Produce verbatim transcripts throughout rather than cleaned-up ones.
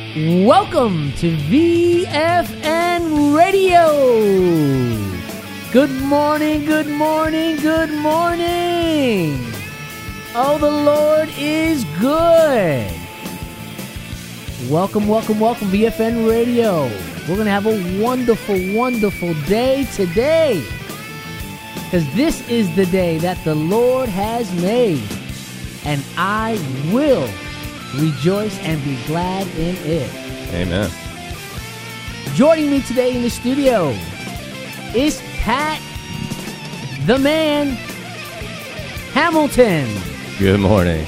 Welcome to V F N Radio. Good morning, good morning, good morning. Oh, the Lord is good. Welcome, welcome, welcome, V F N Radio. We're going to have a wonderful, wonderful day today, because this is the day that the Lord has made, and I will rejoice and be glad in it. Amen. Joining me today in the studio is Pat, the man, Hamilton. Good morning.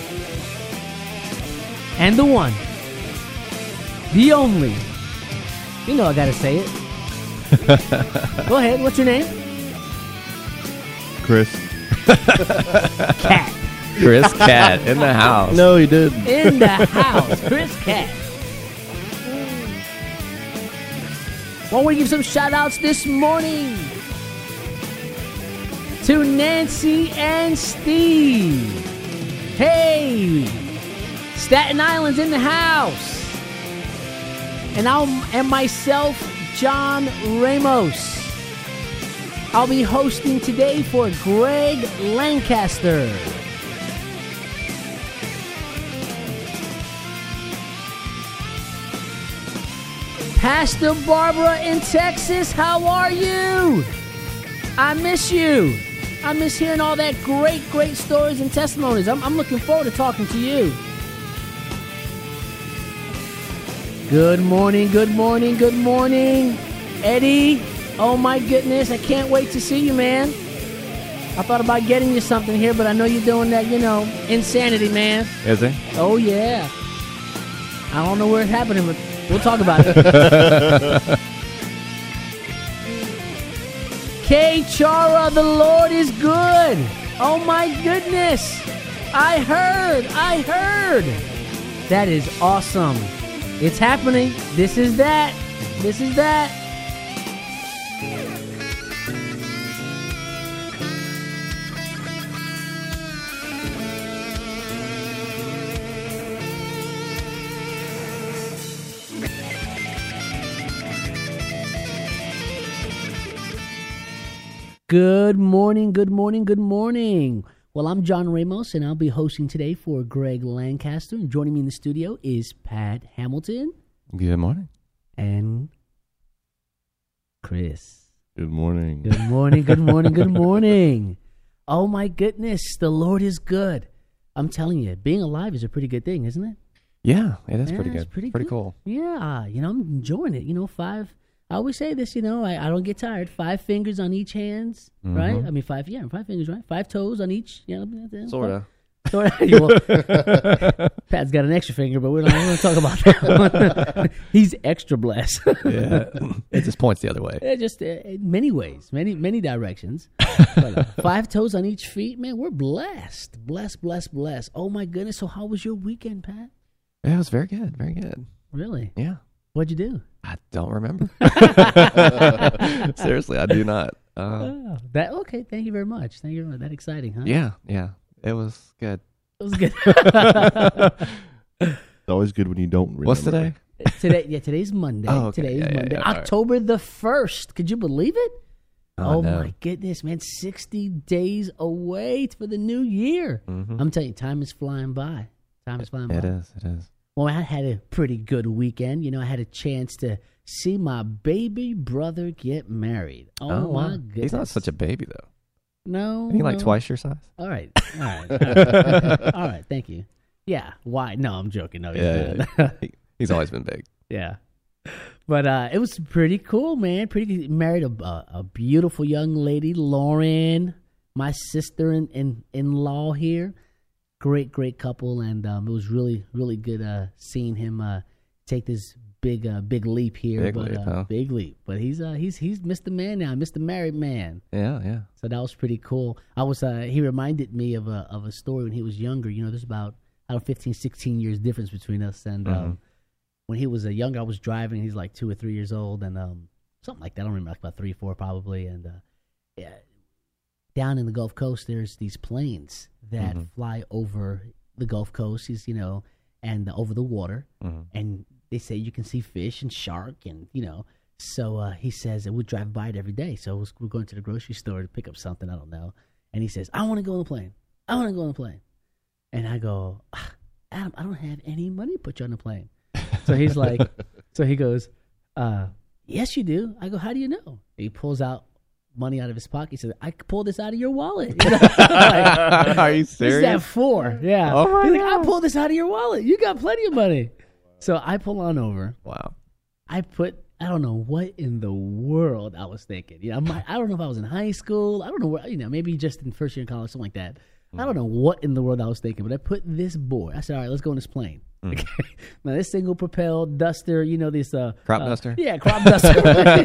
And the one, the only. You know I gotta say it. Go ahead, what's your name? Chris. Cat. Chris Cat in the house. No, he didn't. In the house, Chris Cat. Well, we give some shout outs this morning to Nancy and Steve. Hey, Staten Island's in the house. And I'll and myself, John Ramos. I'll be hosting today for Greg Lancaster. Pastor Barbara in Texas, how are you? I miss you. I miss hearing all that great, great stories and testimonies. I'm, I'm looking forward to talking to you. Good morning, good morning, good morning. Eddie, oh my goodness, I can't wait to see you, man. I thought about getting you something here, but I know you're doing that, you know, insanity, man. Is he? Oh, yeah. I don't know where it's happening, but we'll talk about it. Kay Chara, the Lord is good. Oh my goodness. I heard. I heard. That is awesome. It's happening. This is that. This is that. Good morning, good morning, good morning. Well, I'm John Ramos, and I'll be hosting today for Greg Lancaster. And joining me in the studio is Pat Hamilton. Good morning. And Chris. Good morning. Good morning, good morning, good morning. Oh, my goodness, the Lord is good. I'm telling you, being alive is a pretty good thing, isn't it? Yeah, it is Yeah, pretty it's good. pretty Pretty, good. cool. Yeah, you know, I'm enjoying it. You know, five... I always say this, you know, I, I don't get tired. Five fingers on each hands, Mhm. right? I mean, five, yeah, five fingers, right? Five toes on each, you know. Sort of. Sort of. Well, Pat's got an extra finger, but we're not going to talk about that one. He's extra blessed. Yeah. It just points the other way. Yeah, just uh, in many ways, many, many directions. But, uh, five toes on each feet, man, we're blessed. Blessed, blessed, blessed. Oh, my goodness. So how was your weekend, Pat? Yeah, it was very good. Very good. Really? Yeah. What'd you do? I don't remember. Seriously, I do not. Uh, Oh, that okay. Thank you very much. Thank you very much. That exciting, huh? yeah, yeah. It was good. It was good. It's always good when you don't remember. What's today? Today, yeah, today's Monday. Oh, okay. Today's Yeah, yeah, Monday, yeah. All right. October the first. Could you believe it? Oh, Oh, no. my goodness, man! Sixty days away for the new year. Mhm. I'm telling you, time is flying by. Time is flying by. It is. It is. Well, I had a pretty good weekend. You know, I had a chance to see my baby brother get married. Oh, my wow. goodness! He's not such a baby though. no. Isn't he like no. twice your size? All right. All right. All right. All right. Thank you. Yeah. Why? No, I'm joking. No, he's Yeah, not. yeah. He, he's always been big. Yeah. But uh, it was pretty cool, man. Pretty married a, a a beautiful young lady, Lauren, my sister in, in, in law here. Great, great couple, and um, it was really, really good uh, seeing him uh, take this big, uh, big leap here. Big but, leap, uh, huh? Big leap. But he's uh, he's he's Mister Man now, Mister Married Man. Yeah, yeah. So that was pretty cool. I was uh, he reminded me of a of a story when he was younger. You know, there's about I don't know, fifteen, sixteen years difference between us, and. Mhm. Um, When he was a young, I was driving. He's like two or three years old, and um, something like that. I don't remember, like about three, four, probably. And uh, yeah, down in the Gulf Coast, there's these planes that Mhm. fly over the Gulf Coast. He's, you know, and uh, over the water, Mhm. and they say you can see fish and shark and, you know. So uh, he says, and we drive by it every day. So we're going to the grocery store to pick up something, I don't know. And he says, I want to go on the plane. I want to go on the plane. And I go, ah, Adam, I don't have any money to put you on the plane. So he's like, so he goes, uh, yes, you do. I go, how do you know? He pulls out money out of his pocket. He says, I could pull this out of your wallet. You know? Like, are you serious? This is at four. Yeah. Oh my he's like, God. I pull this out of your wallet. You got plenty of money. So I pull on over. Wow. I put, I don't know what in the world I was thinking. You know, I'm, I don't know if I was in high school. I don't know where, you know, maybe just in first year in college, something like that. I don't know what in the world I was thinking, but I put this boy. I said, all right, let's go on this plane. Mm. Okay. Now, this single propelled duster, you know, this. Uh, Crop uh, duster? Yeah, crop duster.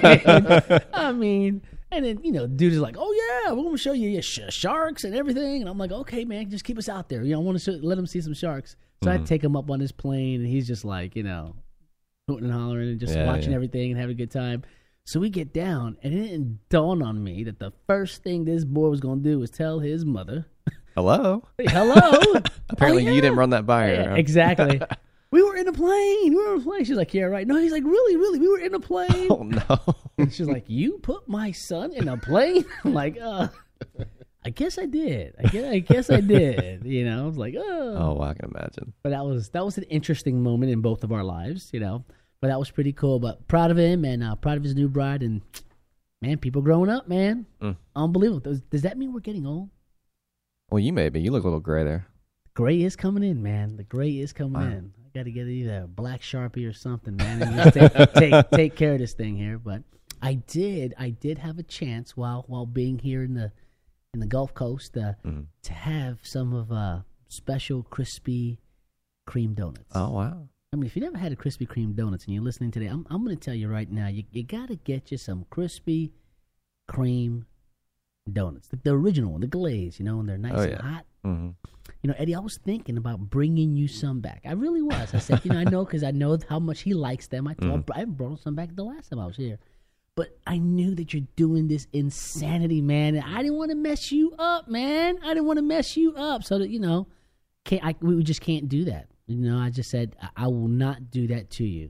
I mean, and then, you know, dude is like, oh, yeah, we're going to show you yeah, sh- sharks and everything. And I'm like, okay, man, just keep us out there. You know, I want to show, let him see some sharks. So mm. I take him up on his plane, and he's just like, you know, hooting and hollering and just yeah, watching yeah. everything and having a good time. So we get down, and it didn't dawn on me that the first thing this boy was going to do was tell his mother, hello? hey, hello? Apparently oh, yeah. you didn't run that by her. Yeah, huh? Exactly. We were in a plane. We were in a plane. She's like, yeah, right. No, he's like, really, really? We were in a plane. Oh, no. And she's like, you put my son in a plane? I'm like, uh, I guess I did. I guess, I guess I did. You know, I was like, oh. Oh, I can imagine. But that was that was an interesting moment in both of our lives, you know. But that was pretty cool. But proud of him and uh, proud of his new bride. And, man, people growing up, man. Mm. Unbelievable. Does, does that mean we're getting old? Well, you may be. You look a little gray there. Gray is coming in, man. The gray is coming Wow. in. I got to get either a black Sharpie or something, man, and just take, take take care of this thing here. But I did, I did have a chance while while being here in the in the Gulf Coast uh, Mm-hmm. to have some of uh, special crispy cream donuts. Oh, wow. I mean, if you never had a Krispy Kreme donuts and you're listening today, I'm I'm going to tell you right now, you you got to get you some Krispy Kreme donuts, the, the original one, the glaze, you know, and they're nice Oh, and yeah. hot. Mm-hmm. You know, Eddie, I was thinking about bringing you some back. I really was. I said, you know, I know because I know how much he likes them. I thought I brought some back the last time I was here. But I knew that you're doing this insanity, man. And I didn't want to mess you up, man. I didn't want to mess you up. So that, you know, can't I, we just can't do that. You know, I just said, I, I will not do that to you.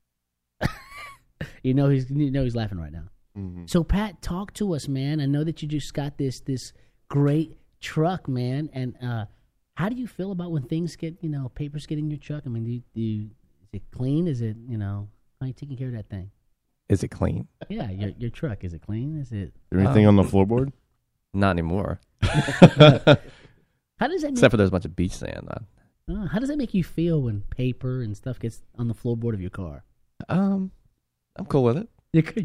you know, he's you know he's laughing right now. Mm-hmm. So, Pat, talk to us, man. I know that you just got this this great truck, man. And uh, how do you feel about when things get, you know, papers get in your truck? I mean, do you, do you, is it clean? Is it, you know, how are you taking care of that thing? Is it clean? Yeah, your your truck, is it clean? Is it? Is there anything Um, on the floorboard? Not anymore. How does that make, Except for there's a bunch of beach sand. On. uh, how does that make you feel when paper and stuff gets on the floorboard of your car? Um, I'm cool with it.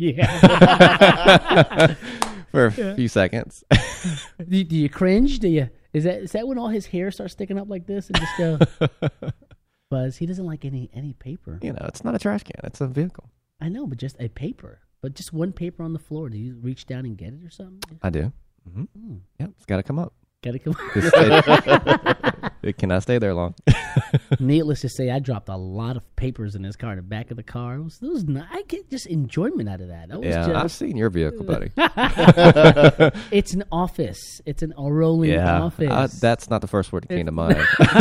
Yeah. For a Yeah. few seconds. do, you- do you cringe? Do you? Is that is that when all his hair starts sticking up like this and just go? Buzz, he doesn't like any any paper. You know, it's not a trash can. It's a vehicle. I know, but just a paper. But just one paper on the floor. Do you reach down and get it or something? I do. Mm-hmm. Mm. Yep, it's got to come up. Gotta come. It, it, it cannot stay there long. Needless to say, I dropped a lot of papers in his car, in the back of the car. It was, it was not, I get just enjoyment out of that. That was Yeah, just, I've seen your vehicle, buddy. It's an office. It's an a rolling Yeah, office. uh, that's not the first word that came to mind.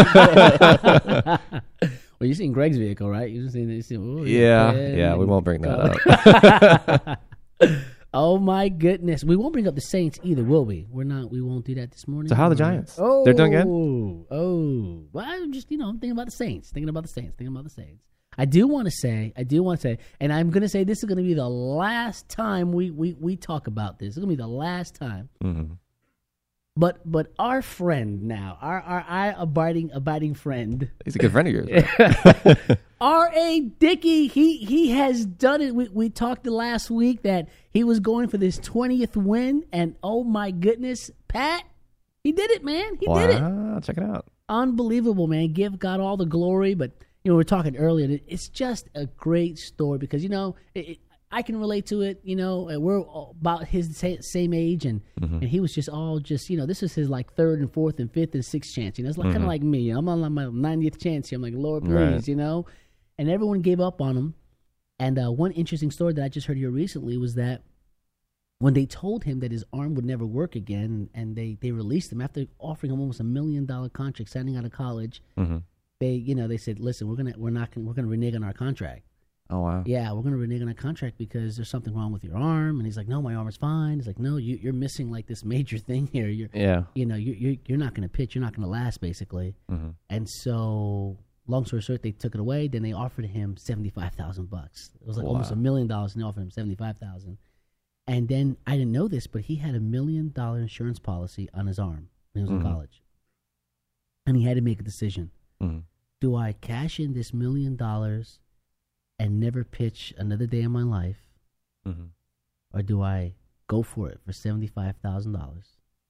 Well, you've seen Greg's vehicle, right? You've seen, you've seen oh, Yeah, red yeah, we and won't bring that color. Oh my goodness, we won't bring up the Saints either, will we? We're not. We won't do that this morning. So how are the Or- Giants? Oh, They're doing good? Oh, well, I'm just you know, I'm thinking about the Saints. Thinking about the Saints. Thinking about the Saints. I do want to say, I do want to say, and I'm going to say this is going to be the last time we, we, we talk about this. It's going to be the last time. Mm-hmm. But but our friend now, our our, our abiding abiding friend, He's a good friend of yours. Right? R A. Dickey, he he has done it. We we talked the last week that he was going for this twentieth win, and oh my goodness, Pat, he did it, man. He wow, did it. check it out. Unbelievable, man. Give God all the glory. But you know, we were talking earlier. It's just a great story because you know it, it, I can relate to it. You know, we're about his sa- same age, and Mm-hmm. and he was just all just you know this is his like third and fourth and fifth and sixth chance. You know, it's like Mm-hmm. kind of like me. I'm on my ninetieth chance here. I'm like, Lord, please, Right. you know. And everyone gave up on him. And uh, one interesting story that I just heard here recently was that when they told him that his arm would never work again, and they, they released him after offering him almost a million dollar contract, signing out of college, Mm-hmm. they you know they said, listen, we're gonna we're not gonna we're gonna renege on our contract. Oh, wow. Yeah, we're going to renege on a contract because there's something wrong with your arm. And he's like, no, my arm is fine. He's like, no, you, you're missing like this major thing here. You're, Yeah. you know, you, you're, you're not going to pitch. You're not going to last, basically. Mm-hmm. And so, long story short, they took it away. Then they offered him seventy-five thousand bucks. It was like Wow. almost a million dollars, and they offered him seventy-five thousand. And then I didn't know this, but he had a million dollar insurance policy on his arm when he was Mhm. in college, and he had to make a decision: Mm-hmm. do I cash in this million dollars and never pitch another day in my life, Mm-hmm. or do I go for it for seventy-five thousand dollars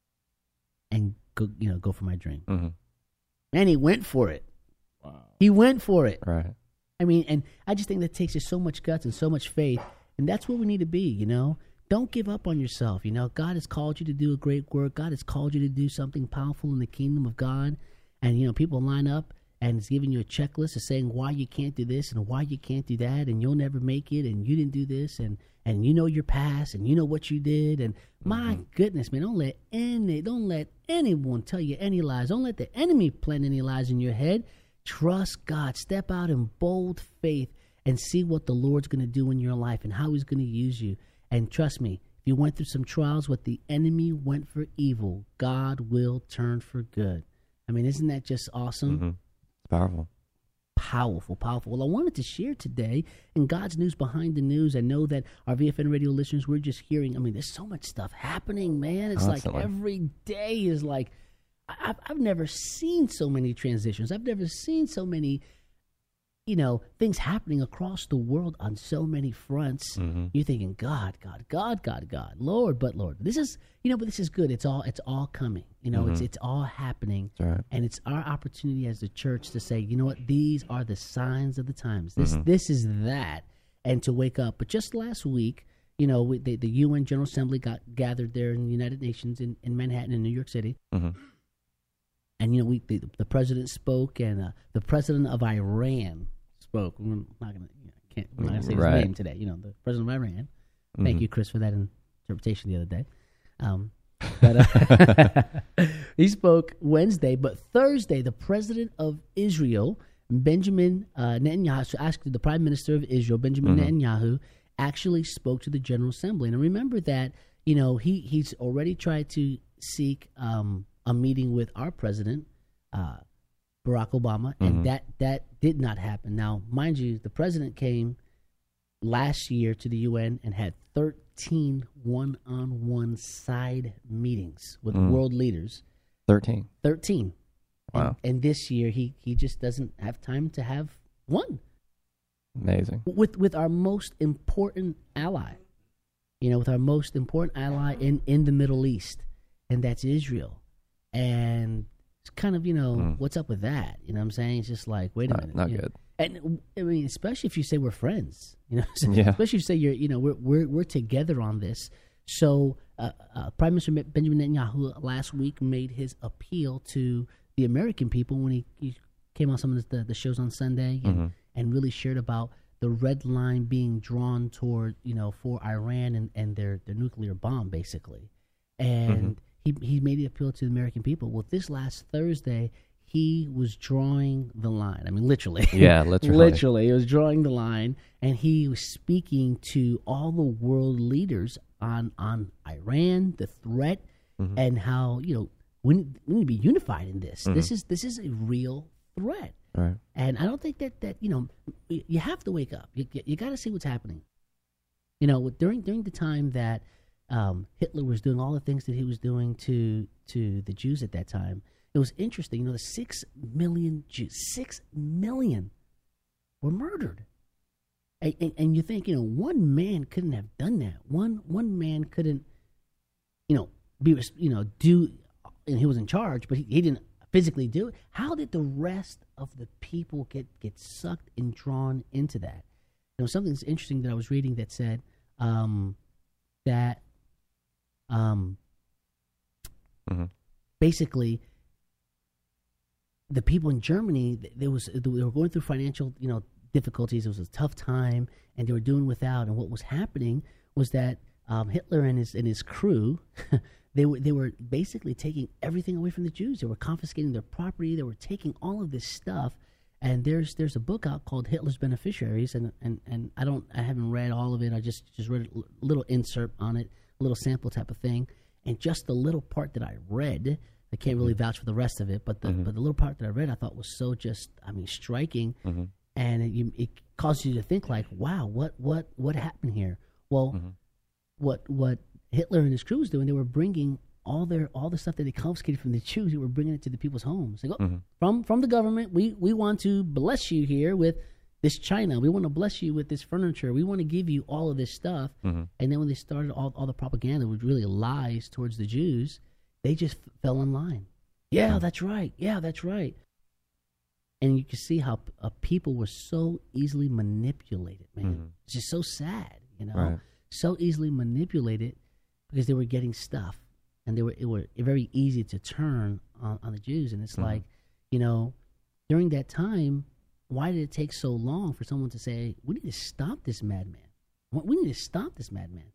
and go, you know, go for my dream? Mm-hmm. And he went for it. Wow. He went for it. Right. I mean, and I just think that takes just so much guts and so much faith, and that's what we need to be, you know? Don't give up on yourself, you know? God has called you to do a great work. God has called you to do something powerful in the kingdom of God, and, you know, people line up, and it's giving you a checklist of saying why you can't do this and why you can't do that, and you'll never make it, and you didn't do this, and, and you know your past, and you know what you did, and my goodness, man, don't let any, don't let anyone tell you any lies. Don't let the enemy plant any lies in your head. Trust God. Step out in bold faith and see what the Lord's going to do in your life and how he's going to use you. And trust me, if you went through some trials, what the enemy went for evil, God will turn for good. I mean, isn't that just awesome? Mm-hmm. It's powerful. Powerful, powerful. Well, I wanted to share today in God's News Behind the News. I know that our V F N radio listeners, we're just hearing, I mean, there's so much stuff happening, man. It's Constantly. like every day is like, I've, I've never seen so many transitions. I've never seen so many, you know, things happening across the world on so many fronts. Mm-hmm. You're thinking, God, God, God, God, God, Lord, but Lord, this is, you know, but this is good. It's all, it's all coming. You know, Mm-hmm. it's, it's all happening. That's right. And it's our opportunity as the church to say, you know what, these are the signs of the times. This, Mhm. this is that, and to wake up. But just last week, you know, we, the, the U N General Assembly got gathered there in the United Nations in, in Manhattan in New York City. Mm-hmm. And, you know, we the, the president spoke, and uh, the president of Iran spoke. We're not going to, you know, can't, I'm not going to say Right. his name today. You know, the president of Iran. Thank Mhm. you, Chris, for that interpretation the other day. Um, but uh, he spoke Wednesday, but Thursday, the president of Israel, Benjamin uh, Netanyahu, so actually the prime minister of Israel, Benjamin Mhm. Netanyahu, actually spoke to the General Assembly. And remember that, you know, he, he's already tried to seek um, a meeting with our president, uh, Barack Obama, and Mhm. that, that did not happen. Now, mind you, the president came last year to the U N and had thirteen one-on-one side meetings with Mm. world leaders. thirteen. thirteen. Wow. And, and this year, he, he just doesn't have time to have one Amazing. with with our most important ally. You know, with our most important ally in, in the Middle East, and that's Israel. And it's kind of, you know, Mm. what's up with that? You know what I'm saying? It's just like, wait a Not, minute. not you know. good. And I mean, especially if you say we're friends, you know, so- Yeah. especially if you say you're, you know, we're we're we're together on this. So, uh, uh, Prime Minister Benjamin Netanyahu last week made his appeal to the American people when he, he came on some of the, the shows on Sunday and, Mhm. and really shared about the red line being drawn toward, you know, for Iran and, and their, their nuclear bomb, basically. And he he made the appeal to the American people. Well, this last Thursday, he was drawing the line. I mean, literally. Yeah, literally. literally. He was drawing the line, and he was speaking to all the world leaders on, on Iran, the threat, Mhm. and how, you know, we need, we need to be unified in this. Mhm. This is this is a real threat. Right. And I don't think that, that you know, y- you have to wake up. You, you, you got to see what's happening. You know, during during the time that um, Hitler was doing all the things that he was doing to to the Jews at that time, it was interesting. You know, the six million Jews, six million were murdered. And, and, and you think, you know, one man couldn't have done that. One one man couldn't, you know, be res- you know do, and he was in charge, but he, he didn't physically do it. How did the rest of the people get get sucked and drawn into that? You know, something that's interesting that I was reading that said um, that um, Mhm. basically the people in Germany, th- there was they were going through financial, you know, difficulties. It was a tough time, and they were doing without. And what was happening was that um, Hitler and his and his crew, they were they were basically taking everything away from the Jews. They were confiscating their property. They were taking all of this stuff, And there's there's a book out called Hitler's Beneficiaries, and, and, and I don't I haven't read all of it. I just just read a little insert on it, a little sample type of thing, and just the little part that I read, I can't really vouch for the rest of it, but the Mm-hmm. but the little part that I read, I thought was so just I mean striking, Mm-hmm. and it, you, it caused you to think like, wow, what what what happened here? Well, Mm-hmm. what what Hitler and his crew was doing, they were bringing all their all the stuff that they confiscated from the Jews, they were bringing it to the people's homes. They go, Mm-hmm. from from the government, we we want to bless you here with this china. We want to bless you with this furniture. We want to give you all of this stuff. Mm-hmm. And then when they started all all the propaganda, which really lies towards the Jews, they just f- fell in line. Yeah, that's right. Yeah, that's right. And you can see how uh, people were so easily manipulated, man. Mm-hmm. It's just so sad, you know, Right. so easily manipulated because they were getting stuff. And they were it were very easy to turn on, on the Jews. And it's Mhm. like, you know, during that time, why did it take so long for someone to say, we need to stop this madman? We need to stop this madman.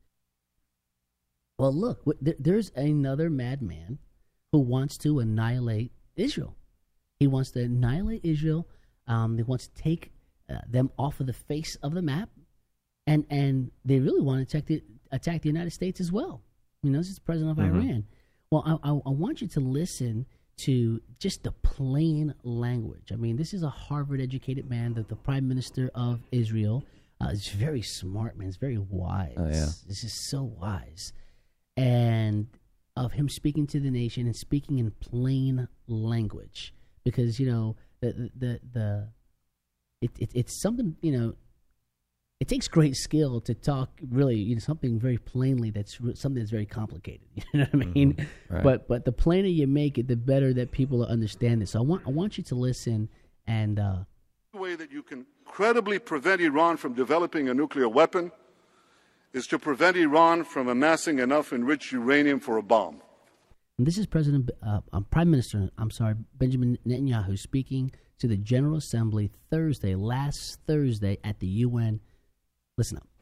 Well, look, w- there- there's another madman who wants to annihilate Israel. He wants to annihilate Israel. Um, he wants to take uh, them off of the face of the map. And and they really want to attack the, attack the United States as well. You know, this is the president of Mhm. Iran. Well, I, I, I want you to listen to just the plain language. I mean, this is a Harvard-educated man, the, the prime minister of Israel. Uh, he's very smart, man. He's very wise. Oh, yeah. This is so wise. And of him speaking to the nation and speaking in plain language. Because, you know, the, the, the, the it, it, it's something, you know, it takes great skill to talk really, you know, something very plainly that's re- something that's very complicated. You know what I mean? Mhm. Right. But but the plainer you make it, the better that people understand it. So I want I want you to listen and uh, The way that you can credibly prevent Iran from developing a nuclear weapon is to prevent Iran from amassing enough enriched uranium for a bomb. and this is President uh, uh, Prime Minister I'm sorry Benjamin Netanyahu speaking to the General Assembly Thursday, last Thursday at the U N. Listen up.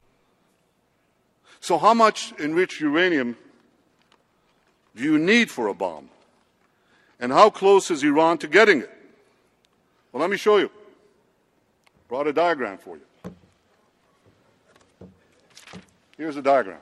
So how much enriched uranium do you need for a bomb? And how close is Iran to getting it? Well, let me show you. Brought a diagram for you. Here's a diagram.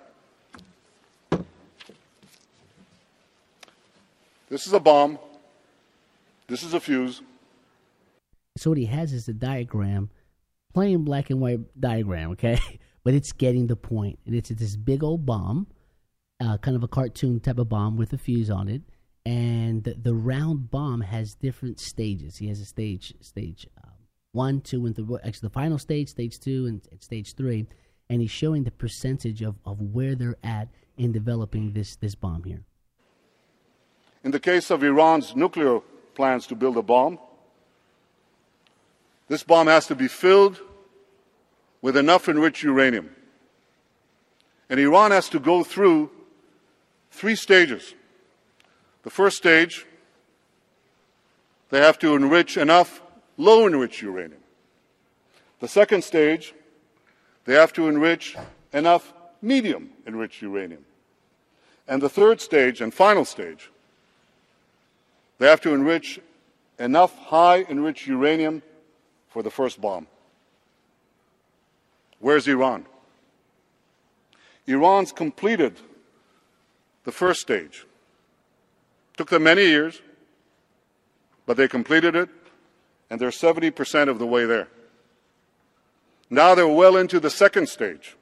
This is a bomb. This is a fuse. So what he has is a diagram, plain black and white diagram, okay? But it's getting the point. And it's this big old bomb, uh, kind of a cartoon type of bomb with a fuse on it. And the, the round bomb has different stages. He has a stage, stage um, one, two, and three. Actually, the final stage, stage two, and, and stage three. And he's showing the percentage of, of where they're at in developing this, this bomb here. In the case of Iran's nuclear plans to build a bomb, this bomb has to be filled with enough enriched uranium. And Iran has to go through three stages. The first stage, they have to enrich enough low enriched uranium. The second stage, they have to enrich enough medium enriched uranium. And the third stage and final stage, they have to enrich enough high enriched uranium for the first bomb. Where's Iran? Iran's completed the first stage. Took them many years, but they completed it, and they're seventy percent of the way there. Now they're well into the second stage.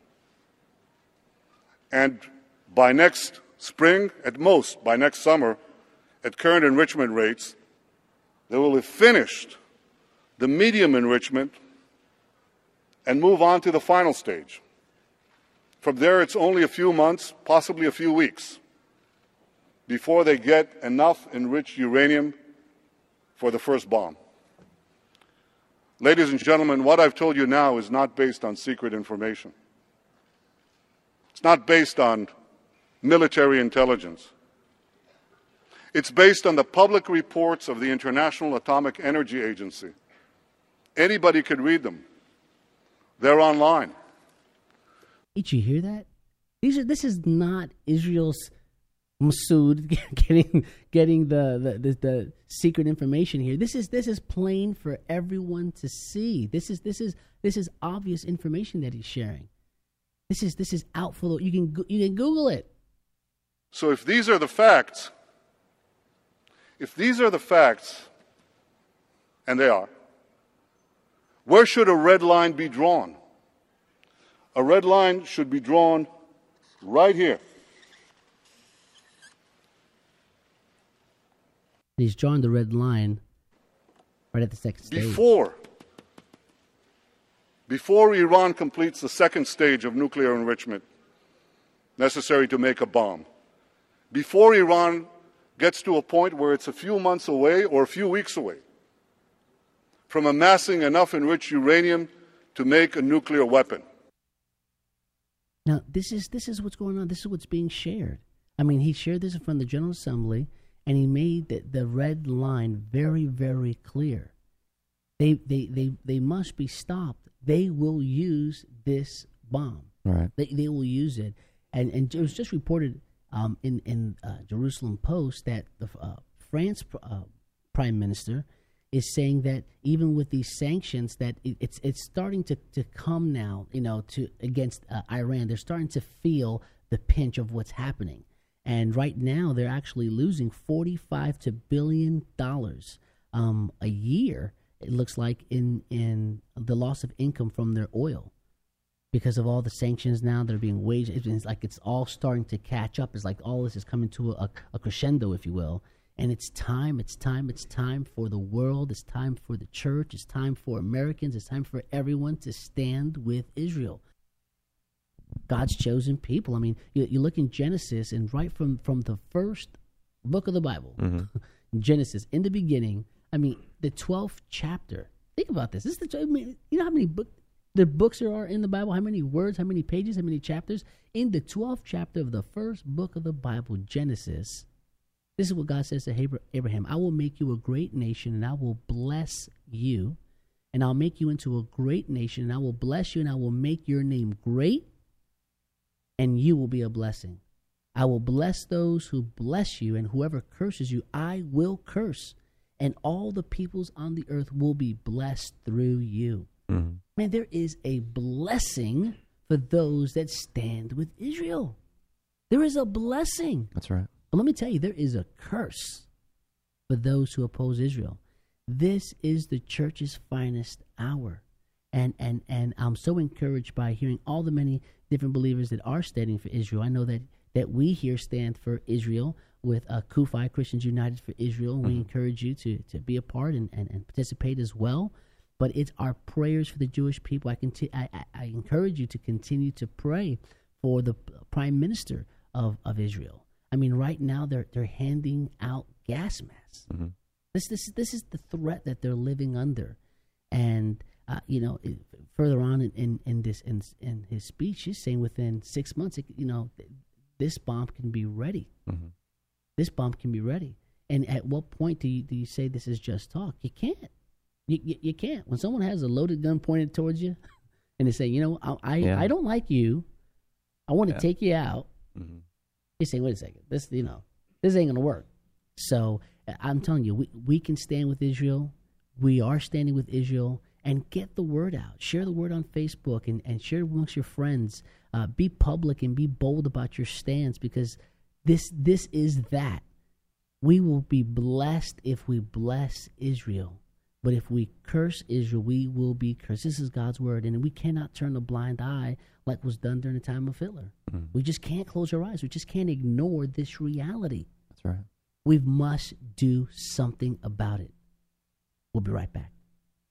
And by next spring, at most, by next summer, at current enrichment rates, they will have finished the medium enrichment and move on to the final stage. From there, it's only a few months, possibly a few weeks, before they get enough enriched uranium for the first bomb. Ladies and gentlemen, what I've told you now is not based on secret information. It's not based on military intelligence. It's based on the public reports of the International Atomic Energy Agency. Anybody could read them. They're online. Did you hear that? These are. This is not Israel's Masood getting getting the the, the the secret information here. This is this is plain for everyone to see. This is this is this is obvious information that he's sharing. This is this is out for the, you can you can Google it. So if these are the facts, if these are the facts, and they are, where should a red line be drawn? A red line should be drawn right here. He's drawing the red line right at the second stage. Before, before Iran completes the second stage of nuclear enrichment necessary to make a bomb, before Iran gets to a point where it's a few months away or a few weeks away from amassing enough enriched uranium to make a nuclear weapon. Now, this is this is what's going on. This is what's being shared. I mean, he shared this in front of the General Assembly, and he made the, the red line very, very clear. They, they, they, they must be stopped. They will use this bomb. Right. They, they will use it. And, and it was just reported um, in, in uh, Jerusalem Post that the uh, France uh, Prime Minister is saying that even with these sanctions, that it, it's it's starting to, to come now, you know, to against uh, Iran. They're starting to feel the pinch of what's happening. And right now, they're actually losing forty-five to billion dollars um, a year. It looks like in in the loss of income from their oil because of all the sanctions now that are being waged. It's like it's all starting to catch up. It's like all this is coming to a, a crescendo, if you will. And it's time. It's time. It's time for the world. It's time for the church. It's time for Americans. It's time for everyone to stand with Israel. God's chosen people. I mean, you, you look in Genesis, and right from, from the first book of the Bible, mm-hmm. Genesis, in the beginning, I mean, the twelfth chapter. Think about this. This is the, I mean, you know how many book, the books there are in the Bible? How many words, how many pages, how many chapters? In the twelfth chapter of the first book of the Bible, Genesis, this is what God says to Abraham. I will make you a great nation, and I will bless you, and I'll make you into a great nation, and I will bless you, and I will make your name great, and you will be a blessing. I will bless those who bless you, and whoever curses you, I will curse. And all the peoples on the earth will be blessed through you. Mm-hmm. Man, there is a blessing for those that stand with Israel. There is a blessing. That's right. But let me tell you, there is a curse for those who oppose Israel. This is the church's finest hour. And and and I'm so encouraged by hearing all the many different believers that are standing for Israel. I know that, that we here stand for Israel with uh, Kufi, Christians United for Israel. Mm-hmm. We encourage you to, to be a part and, and, and participate as well. But it's our prayers for the Jewish people. I, conti- I, I, I encourage you to continue to pray for the prime minister of, of Israel. I mean, right now they're they're handing out gas masks. Mm-hmm. This this this is the threat that they're living under, and uh, you know, it, further on in, in, in this in, in his speech, he's saying within six months, it, you know, th- this bomb can be ready. Mm-hmm. This bomb can be ready. And at what point do you do you say this is just talk? You can't. You you, you can't. When someone has a loaded gun pointed towards you, and they say, you know, I I, yeah. I don't like you. I want to yeah. take you out. Mm-hmm. You say, wait a second, this, you know, this ain't going to work. So I'm telling you, we, we can stand with Israel. We are standing with Israel, and get the word out. Share the word on Facebook and, and share it amongst your friends. Uh, be public and be bold about your stance, because this this is that. We will be blessed if we bless Israel. But if we curse Israel, we will be cursed. This is God's word, and we cannot turn a blind eye like was done during the time of Hitler. Mm-hmm. We just can't close our eyes. We just can't ignore this reality. That's right. We must do something about it. We'll be right back.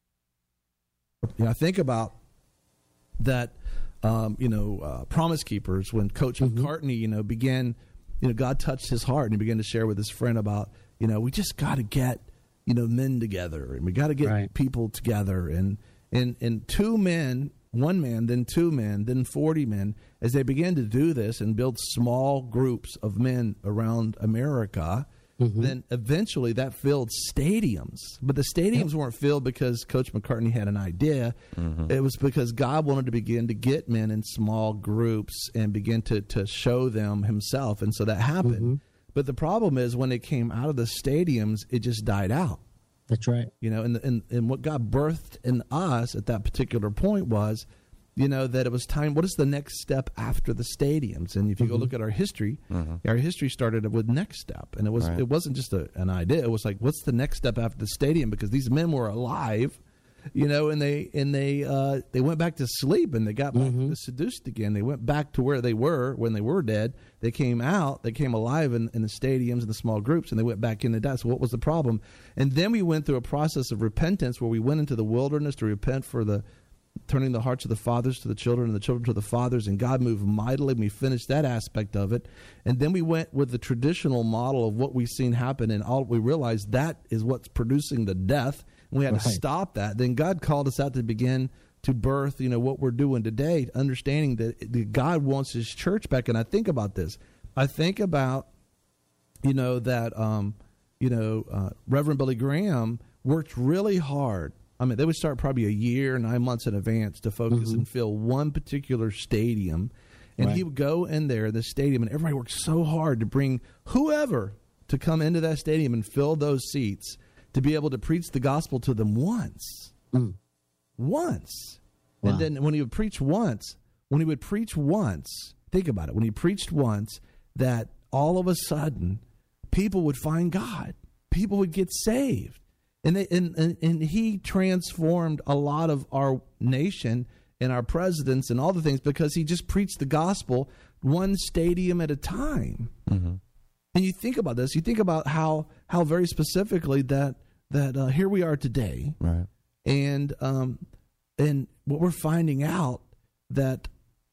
You know, I think about that, um, you know, uh, Promise Keepers, when Coach mm-hmm. McCartney, you know, began, you know, God touched his heart and he began to share with his friend about, you know, we just got to get, you know, men together, and we got to get right. people together, and, and, and two men, one man, then two men, then forty men, as they began to do this and build small groups of men around America, mm-hmm. then eventually that filled stadiums. But the stadiums yep. weren't filled because Coach McCartney had an idea. Mm-hmm. It was because God wanted to begin to get men in small groups and begin to, to show them himself. And so that happened. Mm-hmm. But the problem is when it came out of the stadiums, it just died out. That's right. You know, and, and, and what God birthed in us at that particular point was, you know, that it was time. What is the next step after the stadiums? And if you mm-hmm. go look at our history, mm-hmm. our history started with Next Step. And it, was, right. it wasn't just a, an idea. It was like, what's the next step after the stadium? Because these men were alive. You know, and they and they uh, they went back to sleep, and they got back mm-hmm. seduced again. They went back to where they were when they were dead. They came out, they came alive in, in the stadiums and the small groups, and they went back into that. So what was the problem? And then we went through a process of repentance where we went into the wilderness to repent for the turning the hearts of the fathers to the children and the children to the fathers, and God moved mightily. And we finished that aspect of it. And then we went with the traditional model of what we've seen happen, and all we realized that is what's producing the death. We had right. to stop that. Then God called us out to begin to birth, you know, what we're doing today, understanding that, that God wants his church back. And I think about this. I think about, you know, that, um, you know, uh, Reverend Billy Graham worked really hard. I mean, they would start probably a year, nine months in advance to focus mm-hmm. and fill one particular stadium. And right. he would go in there, the stadium, and everybody worked so hard to bring whoever to come into that stadium and fill those seats, to be able to preach the gospel to them once. Mm. Once. Wow. And then when he would preach once, when he would preach once, think about it, when he preached once, that all of a sudden people would find God. People would get saved. And, they, and, and, and he transformed a lot of our nation and our presidents and all the things because he just preached the gospel one stadium at a time. Mm-hmm. And you think about this, you think about how how very specifically that that uh, here we are today, right? And um, and what we're finding out that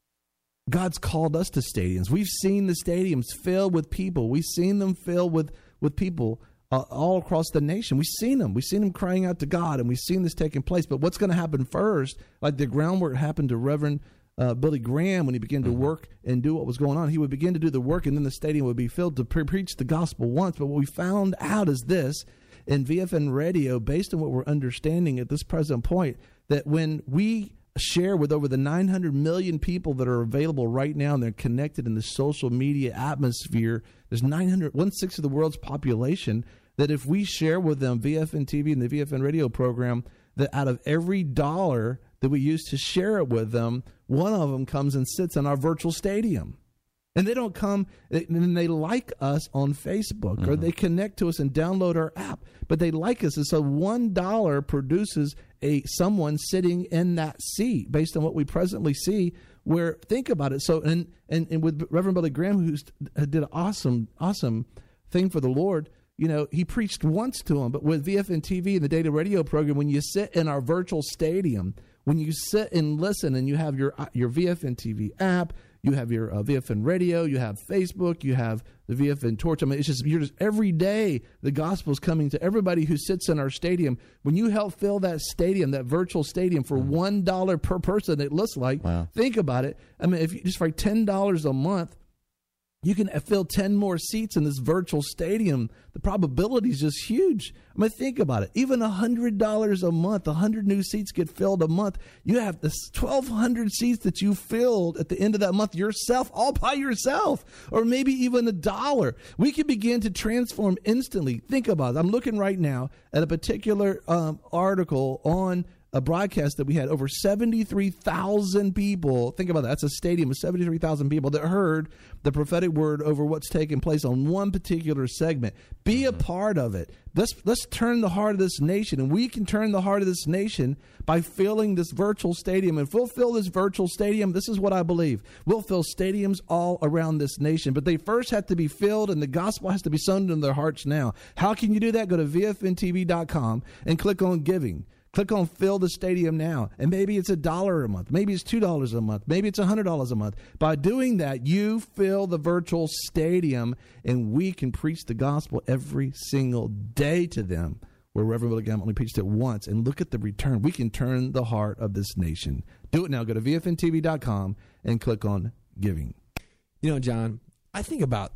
God's called us to stadiums. We've seen the stadiums filled with people. We've seen them filled with with people uh, all across the nation. We've seen them. We've seen them crying out to God, and we've seen this taking place. But what's going to happen first? Like the groundwork happened to Reverend Uh, Billy Graham, when he began to work and do what was going on, he would begin to do the work, and then the stadium would be filled to pre- preach the gospel once. But what we found out is this, in V F N radio, based on what we're understanding at this present point, that when we share with over the nine hundred million people that are available right now, and they're connected in the social media atmosphere, there's nine hundred, one-sixth of the world's population, that if we share with them V F N T V and the V F N radio program, that out of every dollar that we use to share it with them, one of them comes and sits in our virtual stadium. And they don't come, and they like us on Facebook, mm-hmm. or they connect to us and download our app, but they like us. And so one dollar produces a someone sitting in that seat based on what we presently see, where, think about it. So, and, and, and with Reverend Billy Graham, who did an awesome, awesome thing for the Lord, you know, he preached once to them, but with V F N T V and the data radio program, when you sit in our virtual stadium, when you sit and listen, and you have your your V F N T V app, you have your uh, V F N radio, you have Facebook, you have the V F N Torch. I mean, it's just, you're just every day the gospel is coming to everybody who sits in our stadium. When you help fill that stadium, that virtual stadium, for mm. one dollar per person, it looks like. Wow. Think about it. I mean, if you just for ten dollars a month, you can fill ten more seats in this virtual stadium. The probability is just huge. I mean, think about it. Even one hundred dollars a month, one hundred new seats get filled a month. You have this twelve hundred seats that you filled at the end of that month yourself, all by yourself, or maybe even a dollar. We can begin to transform instantly. Think about it. I'm looking right now at a particular um, article on a broadcast that we had over seventy-three thousand people. Think about that. That's a stadium of seventy-three thousand people that heard the prophetic word over what's taking place on one particular segment. Be a part of it. Let's, let's turn the heart of this nation, and we can turn the heart of this nation by filling this virtual stadium. And if we'll fill this virtual stadium, this is what I believe. We'll fill stadiums all around this nation, but they first have to be filled, and the gospel has to be sown into their hearts now. How can you do that? Go to V F N T V dot com and click on giving. Click on Fill the Stadium Now, and maybe it's a dollar a month. Maybe it's two dollars a month. Maybe it's one hundred dollars a month. By doing that, you fill the virtual stadium, and we can preach the gospel every single day to them, where Reverend Billy Graham only preached it once. And look at the return. We can turn the heart of this nation. Do it now. Go to V F N T V dot com and click on Giving. You know, John, I think about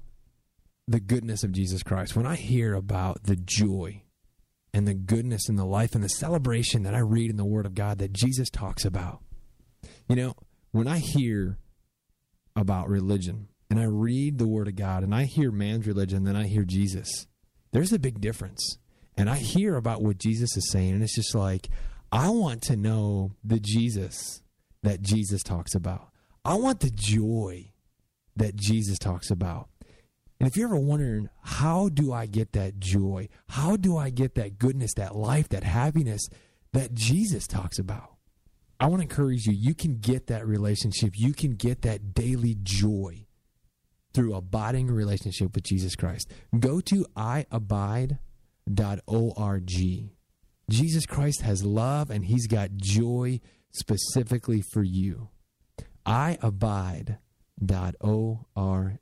the goodness of Jesus Christ. When I hear about the joy and the goodness and the life and the celebration that I read in the Word of God that Jesus talks about. You know, when I hear about religion, and I read the Word of God and I hear man's religion, then I hear Jesus, there's a big difference. And I hear about what Jesus is saying, and it's just like, I want to know the Jesus that Jesus talks about. I want the joy that Jesus talks about. And if you're ever wondering, how do I get that joy? How do I get that goodness, that life, that happiness that Jesus talks about? I want to encourage you, you can get that relationship. You can get that daily joy through abiding relationship with Jesus Christ. Go to I abide dot org. Jesus Christ has love, and he's got joy specifically for you. I abide dot org.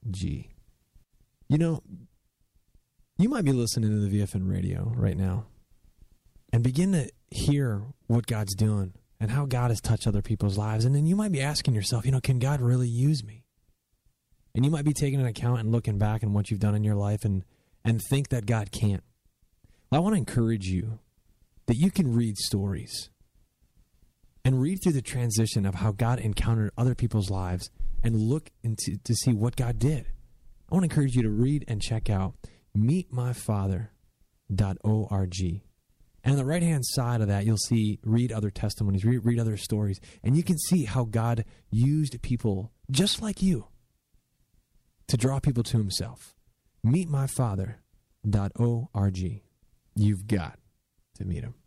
You know, you might be listening to the V F N radio right now and begin to hear what God's doing and how God has touched other people's lives. And then you might be asking yourself, you know, can God really use me? And you might be taking an account and looking back on what you've done in your life and, and think that God can't. I want to encourage you that you can read stories and read through the transition of how God encountered other people's lives and look into to see what God did. I want to encourage you to read and check out meet my father dot org. And on the right-hand side of that, you'll see read other testimonies, read, read other stories, and you can see how God used people just like you to draw people to himself. meet my father dot org. You've got to meet him.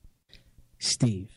Steve,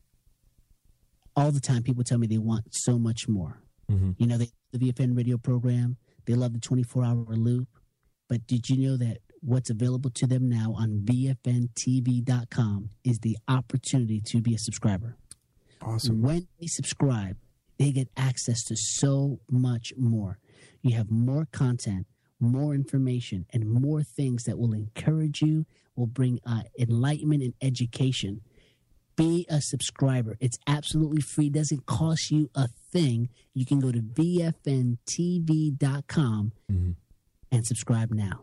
all the time people tell me they want so much more. Mm-hmm. You know, they the V F N radio program. They love the twenty-four hour loop. But did you know that what's available to them now on V F N T V dot com is the opportunity to be a subscriber? Awesome. When they subscribe, they get access to so much more. You have more content, more information, and more things that will encourage you, will bring uh, enlightenment and education. Be a subscriber. It's absolutely free. It doesn't cost you a thing. You can go to V F N T V dot com mm-hmm. and subscribe now.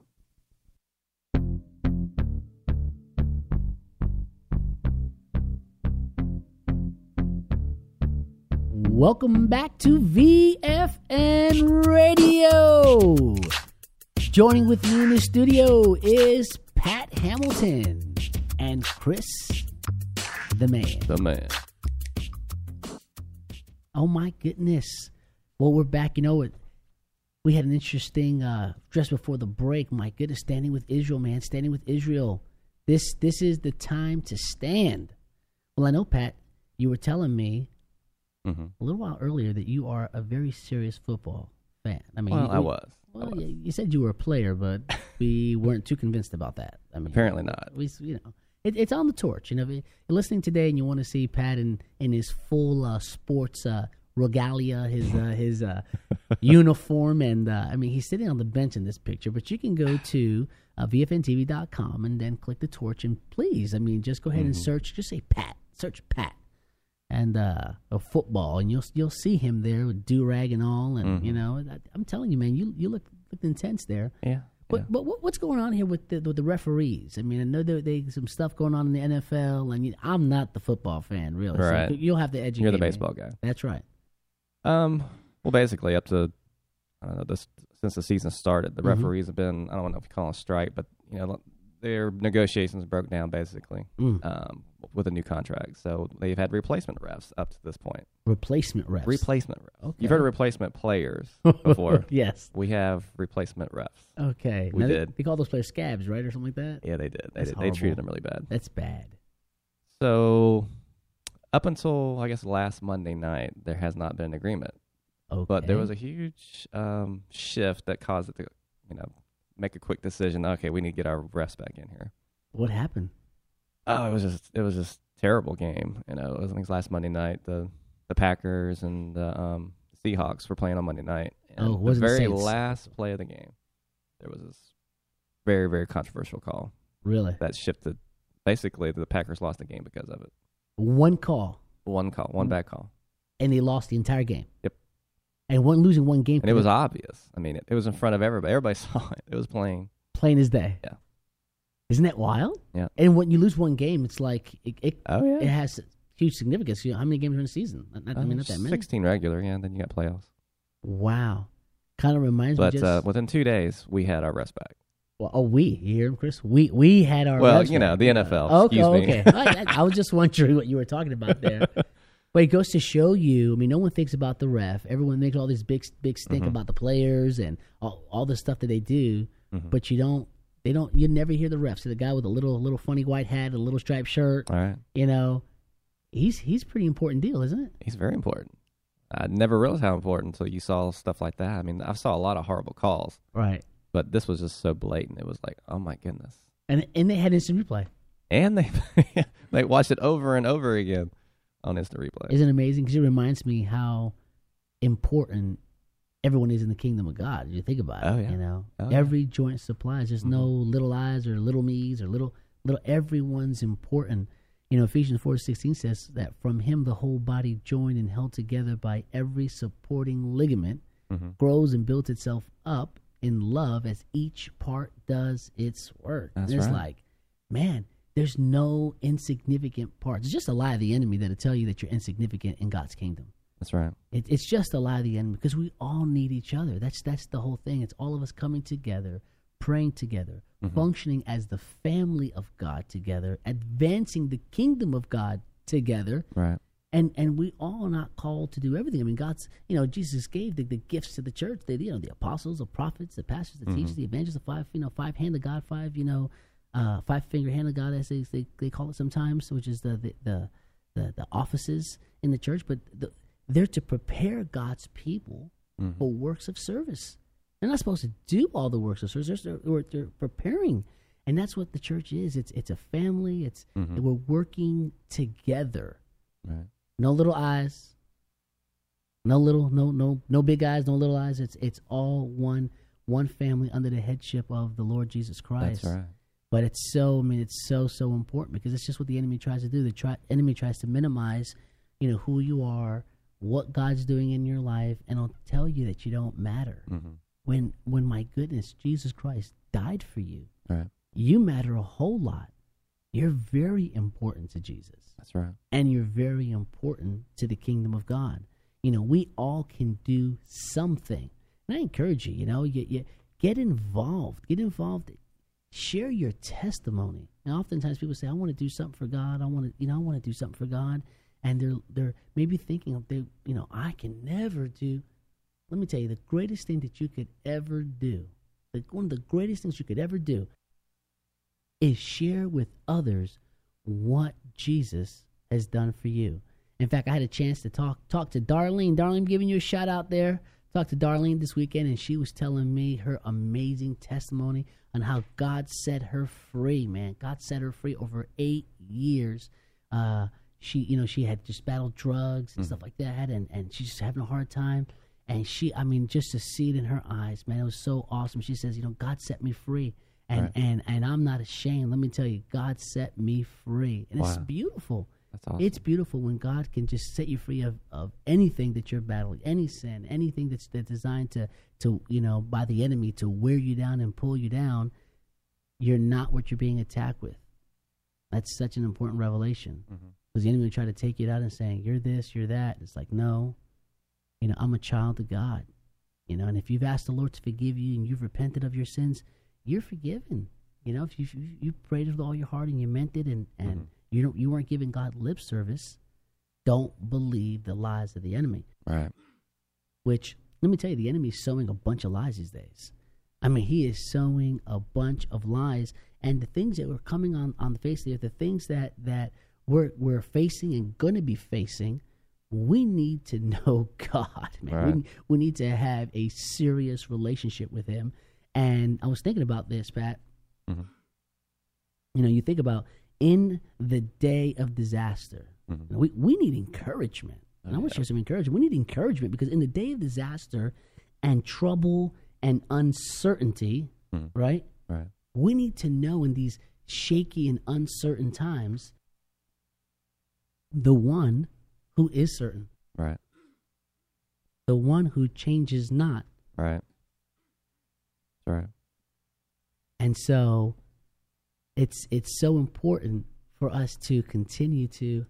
Welcome back to V F N Radio. Joining with me in the studio is Pat Hamilton and Chris the Man. The Man. Oh my goodness. Well, we're back. You know, it, we had an interesting, uh, just before the break, my goodness, standing with Israel, man, standing with Israel. This, this is the time to stand. Well, I know, Pat, you were telling me mm-hmm. a little while earlier that you are a very serious football fan. I mean, well, you, I was. Well, I was. You said you were a player, but we weren't too convinced about that. I mean, apparently not. We, you know, it, it's on the torch. You know, if you're listening today and you want to see Pat in, in his full uh, sports uh, regalia, his uh, his uh, uniform, and uh, I mean, he's sitting on the bench in this picture. But you can go to uh, V F N T V dot com and then click the torch, and please, I mean, just go ahead mm-hmm. and search. Just say Pat. Search Pat. And uh, a football, and you'll you'll see him there with do-rag and all, and mm-hmm. you know, I, I'm telling you, man, you you look looked intense there. Yeah. But yeah. but what, what's going on here with the with the referees? I mean, I know there, there's some stuff going on in the N F L, and you, I'm not the football fan, really. Right. So you'll have to educate. You're the me. baseball guy. That's right. Um. Well, basically, up to I don't know this since the season started, the mm-hmm. referees have been I don't know if you call it a strike, but you know their negotiations broke down basically. Mm. Um. With a new contract. So they've had replacement refs up to this point. Replacement refs? Replacement refs. Okay. You've heard of replacement players before. Yes. We have replacement refs. Okay. We now did. They, they call those players scabs, right? Or something like that? Yeah, they did. They, did. That's They treated them really bad. That's bad. So up until, I guess, last Monday night, there has not been an agreement. Okay. But there was a huge um, shift that caused it to, you know, make a quick decision. Okay, we need to get our refs back in here. What happened? Oh, it was just it was just a terrible game. You know, it was, I think it was last Monday night. The the Packers and the um, Seahawks were playing on Monday night. And oh, was the very the last play of the game, there was this very very controversial call. Really? That shifted. Basically, the Packers lost the game because of it. One call. One call. One bad call. And they lost the entire game. Yep. And one losing one game. And it was obvious. I mean, it, it was in front of everybody. Everybody saw it. It was plain. Plain as day. Yeah. Isn't that wild? Yeah. And when you lose one game, it's like it. it oh yeah. It has huge significance. You know, how many games are in a season? Not, I mean, not that many. Sixteen regular, yeah. And then you got playoffs. Wow. Kind of reminds But me just... uh, within two days, we had our rest back. Well, oh, we, you hear him, Chris? We we had our... Well, refs you know, back. the N F L. Uh, Excuse okay, me. okay. I, I was just wondering what you were talking about there. But it goes to show you, I mean, no one thinks about the ref. Everyone makes all this big big stink Mhm. about the players and all, all the stuff that they do, Mhm. but you don't, they don't, you never hear the refs. So the guy with a little little funny white hat, a little striped shirt, All right. you know, he's he's a pretty important deal, isn't it? He's very important. I never realized how important until you saw stuff like that. I mean, I saw a lot of horrible calls, Right. but this was just so blatant. It was like, oh my goodness. And and they had instant replay. And they they watched it over and over again on instant replay. Isn't it amazing? Because it reminds me how important everyone is in the kingdom of God. You think about it. Oh, yeah. You know, Oh, yeah. every joint supplies. There's no Mhm. little I's or little me's or little little. Everyone's important. You know, Ephesians four sixteen says that from him the whole body, joined and held together by every supporting ligament, Mhm. grows and builds itself up in love as each part does its work. That's and it's right. like, man, there's no insignificant parts. It's just a lie of the enemy that'll tell you that you're insignificant in God's kingdom. That's right. It, it's just a lie of the enemy because we all need each other. That's that's the whole thing. It's all of us coming together, praying together, Mhm. functioning as the family of God together, advancing the kingdom of God together. Right. And and we all are not called to do everything. I mean, God's, you know, Jesus gave the, the gifts to the church. They, you know, the apostles, the prophets, the pastors, the teachers, Mhm. the evangelists, the five, you know, five hand of God, five, you know, uh, five finger hand of God, as they, they they call it sometimes, which is the the the, the, the offices in the church. But the, they're to prepare God's people Mhm. for works of service. They're not supposed to do all the works of service. They're, they're, they're preparing, and that's what the church is. It's it's a family. It's Mhm. we're working together. Right. No little eyes. No little, no, no, no big eyes, no little eyes. It's it's all one one family under the headship of the Lord Jesus Christ. That's right. But it's so, I mean, it's so so important because it's just what the enemy tries to do. The try, enemy tries to minimize, you know, who you are, what God's doing in your life, and it'll tell you that you don't matter. Mhm. When when my goodness, Jesus Christ died for you. Right. You matter a whole lot. You're very important to Jesus. That's right. And you're very important to the kingdom of God. You know, we all can do something. And I encourage you, you know, you, you get involved. Get involved. Share your testimony. Now, oftentimes people say, I want to do something for God. I want to, you know, I want to do something for God. And they're they're maybe thinking of, they, you know, I can never do. Let me tell you, the greatest thing that you could ever do, the, one of the greatest things you could ever do is share with others what Jesus has done for you. In fact, I had a chance to talk talk to Darlene. Darlene, I'm giving you a shout out there. Talked to Darlene this weekend, and she was telling me her amazing testimony on how God set her free, man. God set her free over eight years. Uh, she, you know, she had just battled drugs and Mhm. stuff like that, and, and she's just having a hard time. And she, I mean, just to see it in her eyes, man, it was so awesome. She says, you know, God set me free. And, Right. and and I'm not ashamed. Let me tell you, God set me free. And it's Wow. beautiful. That's awesome. It's beautiful when God can just set you free of, of anything that you're battling, any sin, anything that's, that's designed to, to, you know, by the enemy to wear you down and pull you down. You're not what you're being attacked with. That's such an important revelation. Mhm. Because the enemy will try to take you out and saying, you're this, you're that. It's like, no, you know, I'm a child of God. You know, and if you've asked the Lord to forgive you and you've repented of your sins, you're forgiven. You know, if you you, you prayed with all your heart and you meant it, and, and Mhm. you don't you weren't giving God lip service, don't believe the lies of the enemy. Right. Which, let me tell you, the enemy is sowing a bunch of lies these days. I mean, he is sowing a bunch of lies, and the things that were coming on, on the face of the earth, the things that that we're we're facing and going to be facing, we need to know God, man. Right. We, we need to have a serious relationship with Him. And I was thinking about this, Pat. Mhm. You know, you think about in the day of disaster, Mhm. you know, we, we need encouragement. And Oh, I want to yeah. share some encouragement. We need encouragement because in the day of disaster and trouble and uncertainty, Mhm. right? Right. We need to know in these shaky and uncertain times the one who is certain, Right. the one who changes not. Right. Right. And so it's it's so important for us to continue to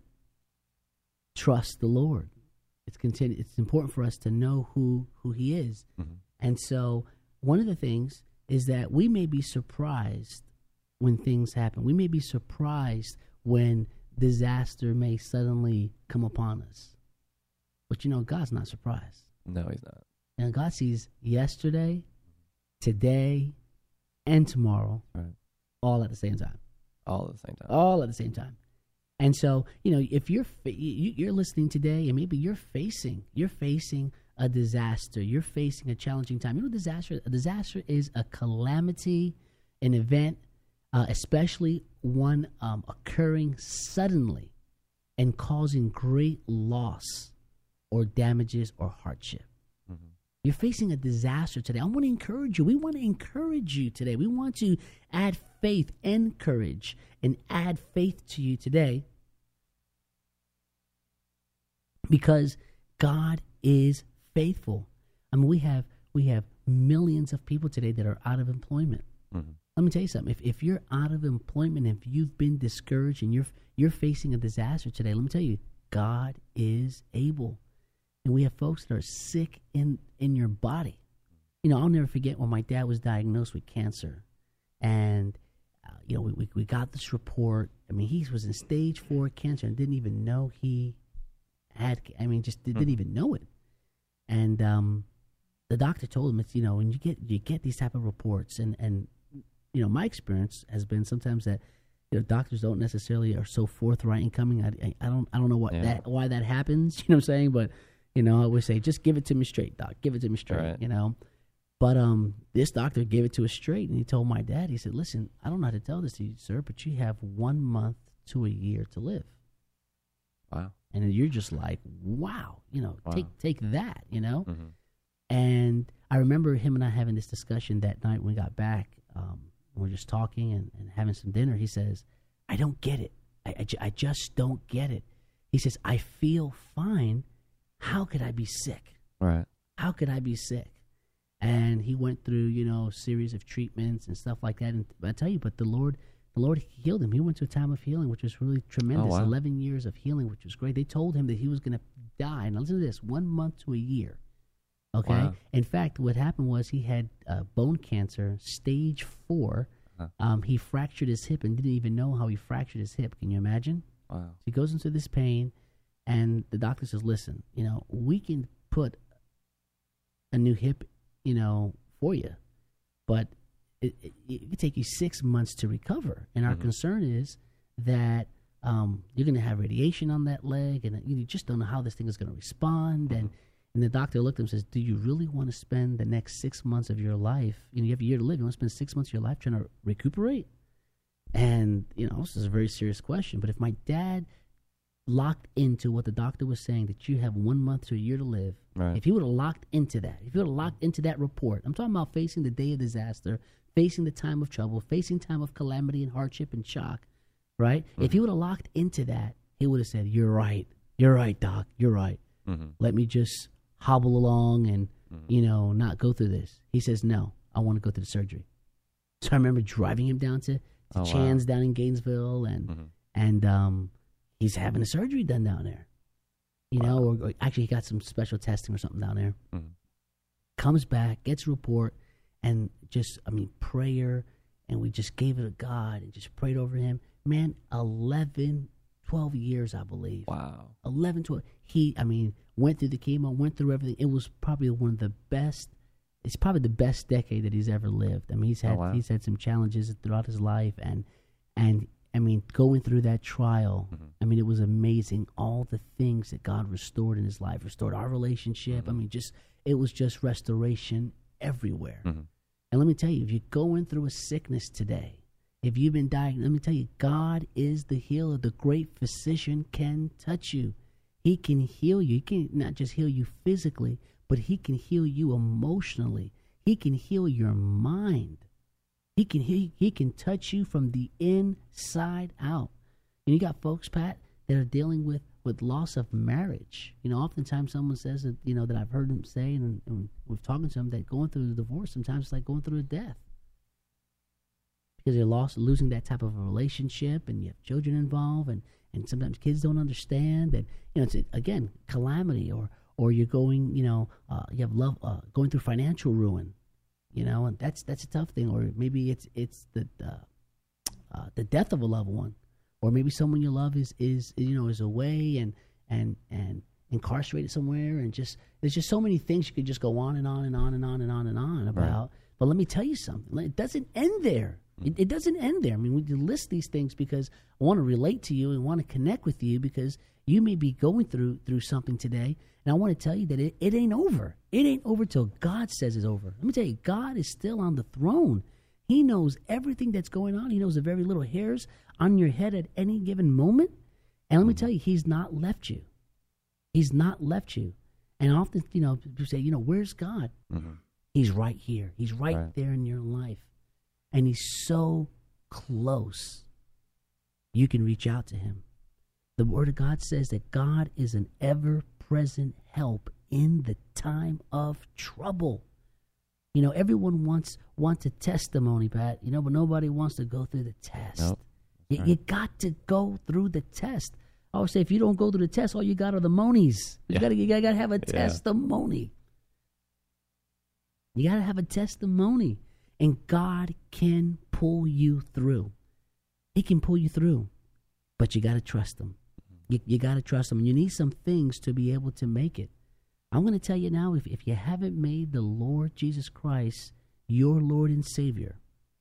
trust the Lord. It's continue it's important for us to know who who he is Mhm. And so one of the things is that we may be surprised when things happen. We may be surprised when disaster may suddenly come upon us. But you know, God's not surprised. No, he's not. And God sees yesterday, today, and tomorrow, Right. all at the same time. All at the same time. All at the same time. And so, you know, if you're fa- you- you're listening today, and maybe you're facing you're facing a disaster, you're facing a challenging time. You know, disaster a disaster is a calamity, an event, uh, especially one um, occurring suddenly and causing great loss or damages or hardship. Mm-hmm. You're facing a disaster today. I want to encourage you. We want to encourage you today. We want to add faith and courage and add faith to you today because God is faithful. I mean, we have we have millions of people today that are out of employment. Mm-hmm. Let me tell you something. If if you're out of employment, if you've been discouraged and you're you're facing a disaster today, let me tell you, God is able. And we have folks that are sick in, in your body. You know, I'll never forget when my dad was diagnosed with cancer. And, uh, you know, we, we we got this report. I mean, he was in stage four cancer and didn't even know he had, I mean, just didn't even know it. And um, the doctor told him, it's, you know, when you get you get these type of reports, and, and, you know, my experience has been sometimes that, you know, doctors don't necessarily are so forthright in coming. I, I, I don't I don't know what Yeah. that why that happens, you know what I'm saying? But, you know, I would say, just give it to me straight, doc. Give it to me straight, Right. you know. But um, this doctor gave it to us straight, and he told my dad, he said, listen, I don't know how to tell this to you, sir, but you have one month to a year to live. Wow. And you're just like, wow, you know, Wow. take take that, you know. Mm-hmm. And I remember him and I having this discussion that night when we got back. Um, we we're just talking and, and having some dinner. He says, I don't get it. I, I, ju- I just don't get it. He says, I feel fine. How could I be sick? Right. How could I be sick? And he went through, you know, a series of treatments and stuff like that. And I tell you, but the Lord, the Lord healed him. He went to a time of healing, which was really tremendous. Oh, wow. Eleven years of healing, which was great. They told him that he was going to die. And listen to this: one month to a year. Okay. Wow. In fact, what happened was he had uh, bone cancer, stage four. Huh. Um, he fractured his hip and didn't even know how he fractured his hip. Can you imagine? Wow. So he goes into this pain, and the doctor says, listen, you know, we can put a new hip, you know, for you, but it, it, it could take you six months to recover. And our Mhm. concern is that um, you're going to have radiation on that leg, and you just don't know how this thing is going to respond. And, and the doctor looked at him and says, do you really want to spend the next six months of your life, you know, you have a year to live, you want to spend six months of your life trying to recuperate? And, you know, this is a very serious question, but if my dad locked into what the doctor was saying, that you have one month to a year to live, Right. if he would have locked into that, if he would have locked into that report, I'm talking about facing the day of disaster, facing the time of trouble, facing time of calamity and hardship and shock, right? Mm-hmm. If he would have locked into that, he would have said, you're right, you're right, doc, you're right. Mm-hmm. Let me just hobble along and, Mhm. you know, not go through this. He says, no, I want to go through the surgery. So I remember driving him down to, to Oh, wow. Chan's down in Gainesville, and Mhm. and um, he's having a surgery done down there. You know, Wow. or, or actually he got some special testing or something down there. Mhm. Comes back, gets a report, and just, I mean, prayer, and we just gave it to God and just prayed over him. Man, eleven, twelve years, I believe. Wow. eleven, twelve. He, I mean, went through the chemo, went through everything. It was probably one of the best, it's probably the best decade that he's ever lived. I mean, he's had, Oh, wow. he's had some challenges throughout his life, and, and, I mean, going through that trial, Mhm. I mean, it was amazing. All the things that God restored in his life, restored our relationship. Mhm. I mean, just, it was just restoration everywhere. Mhm. And let me tell you, if you're going through a sickness today, if you've been diagnosed, let me tell you, God is the healer. The great physician can touch you. He can heal you. He can not just heal you physically, but he can heal you emotionally. He can heal your mind. He can he, he can touch you from the inside out. And you got folks, Pat, that are dealing with, with loss of marriage. You know, oftentimes someone says that, you know, that I've heard them say, and, and we've talked to them, that going through the divorce sometimes it's like going through a death. Because they're lost, losing that type of a relationship, and you have children involved, and, and sometimes kids don't understand that, you know, it's, again, calamity or or you're going, you know, uh, you have love uh, going through financial ruin, you know, and that's that's a tough thing. Or maybe it's it's the uh, uh, the death of a loved one, or maybe someone you love is is you know is away and and and incarcerated somewhere, and just there's just so many things you could just go on and on and on and on and on and on about. Right. But let me tell you something. It doesn't end there. It, it doesn't end there. I mean, we list these things because I want to relate to you and want to connect with you because you may be going through through something today. And I want to tell you that it, it ain't over. It ain't over till God says it's over. Let me tell you, God is still on the throne. He knows everything that's going on. He knows the very little hairs on your head at any given moment. And let me tell you, he's not left you. He's not left you. And often, you know, people say, you know, where's God? Mm-hmm. He's right here. He's right, right there in your life. And he's so close. You can reach out to him. The Word of God says that God is an ever-present help in the time of trouble. You know, everyone wants wants a testimony, Pat, you know, but nobody wants to go through the test. Nope. You, right. you got to go through the test. I always say, if you don't go through the test, all you got are the monies. You yeah. got you got to have a yeah. testimony. You got to have a testimony. And God can pull you through. He can pull you through. But you got to trust him. You, you got to trust him. And you need some things to be able to make it. I'm going to tell you now, if, if you haven't made the Lord Jesus Christ your Lord and Savior,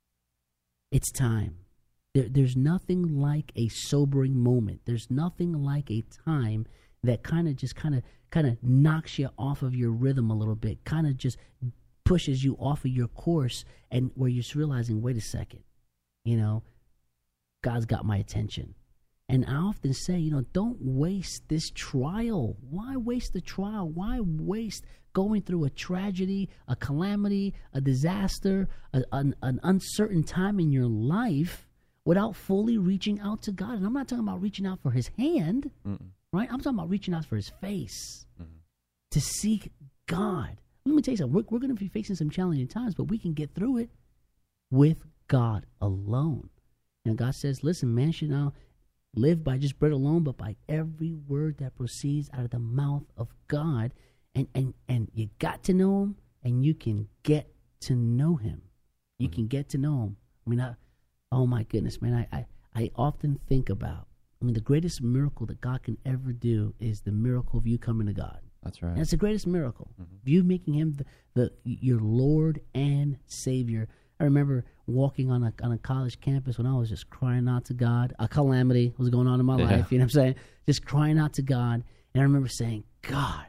it's time. There, there's nothing like a sobering moment. There's nothing like a time that kind of just kind of kind of knocks you off of your rhythm a little bit, kind of just pushes you off of your course, and where you're just realizing, wait a second, you know, God's got my attention. And I often say, you know, don't waste this trial. Why waste the trial? Why waste going through a tragedy, a calamity, a disaster, a, an, an uncertain time in your life without fully reaching out to God? And I'm not talking about reaching out for his hand, Mm-mm. right? I'm talking about reaching out for his face, mm-hmm. to seek God. Let me tell you something. We're, we're going to be facing some challenging times, but we can get through it with God alone. And God says, listen, man should not live by just bread alone, but by every word that proceeds out of the mouth of God. And and, and you got to know him, and you can get to know him. You mm-hmm. can get to know him. I mean, I, oh my goodness, man, I, I, I often think about, I mean, the greatest miracle that God can ever do is the miracle of you coming to God. That's right. And it's the greatest miracle. Mm-hmm. You making him the, the your Lord and Savior. I remember walking on a on a college campus when I was just crying out to God. A calamity was going on in my yeah. life, you know what I'm saying? Just crying out to God. And I remember saying, God,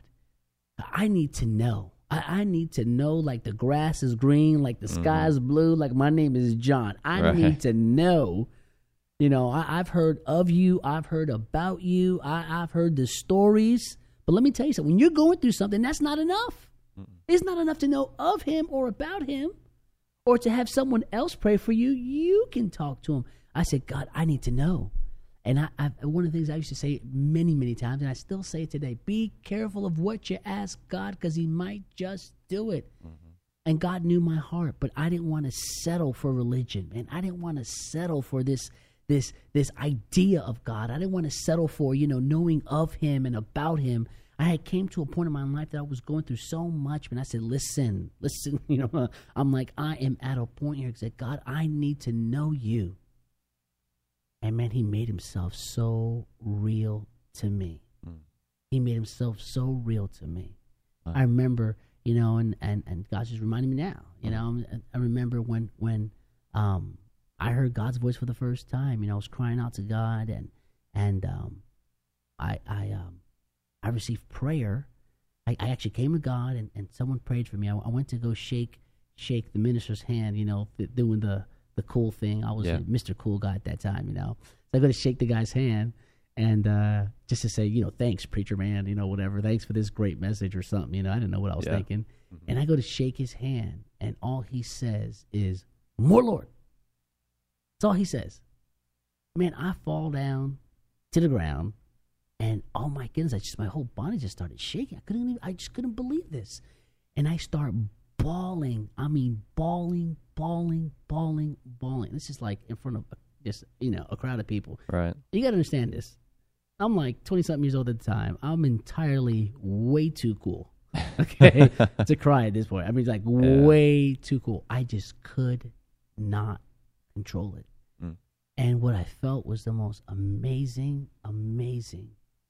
I need to know. I, I need to know, like the grass is green, like the mm-hmm. sky is blue, like my name is John. I right. need to know. You know, I, I've heard of you. I've heard about you. I, I've heard the stories. But let me tell you something. When you're going through something, that's not enough. Mm-mm. It's not enough to know of him or about him, or to have someone else pray for you. You can talk to him. I said, God, I need to know. And I, I, one of the things I used to say many, many times, and I still say it today, be careful of what you ask God, because he might just do it. Mm-hmm. And God knew my heart, but I didn't want to settle for religion, man. I didn't want to settle for this this this idea of God. I didn't want to settle for, you know, knowing of him and about him. I had came to a point in my life that I was going through so much, and I said, listen, listen, you know, I'm like, I am at a point here. I said, God, I need to know you. And man, he made himself so real to me. Mm. He made himself so real to me. Wow. I remember, you know, and, and, and God's just reminding me now, you mm. know, I remember when, when, um, I heard God's voice for the first time. You know, I was crying out to God, and and um, I I um, I received prayer. I, I actually came to God, and, and someone prayed for me. I, I went to go shake shake the minister's hand. You know, th- doing the, the cool thing. I was yeah. Mister Cool Guy at that time. You know, so I go to shake the guy's hand, and uh, just to say, you know, thanks, preacher man. You know, whatever. Thanks for this great message or something. You know, I didn't know what I was yeah. thinking. Mm-hmm. And I go to shake his hand, and all he says is, "More Lord." That's all he says. Man, I fall down to the ground, and oh my goodness, I just my whole body just started shaking. I couldn't even, I just couldn't believe this. And I start bawling. I mean, bawling, bawling, bawling, bawling. This is like in front of just, you know, a crowd of people. Right. You got to understand this. I'm like twenty-something years old at the time. I'm entirely way too cool, okay, to cry at this point. I mean, like, yeah. way too cool. I just could not control it. Mm. And what I felt was the most amazing, amazing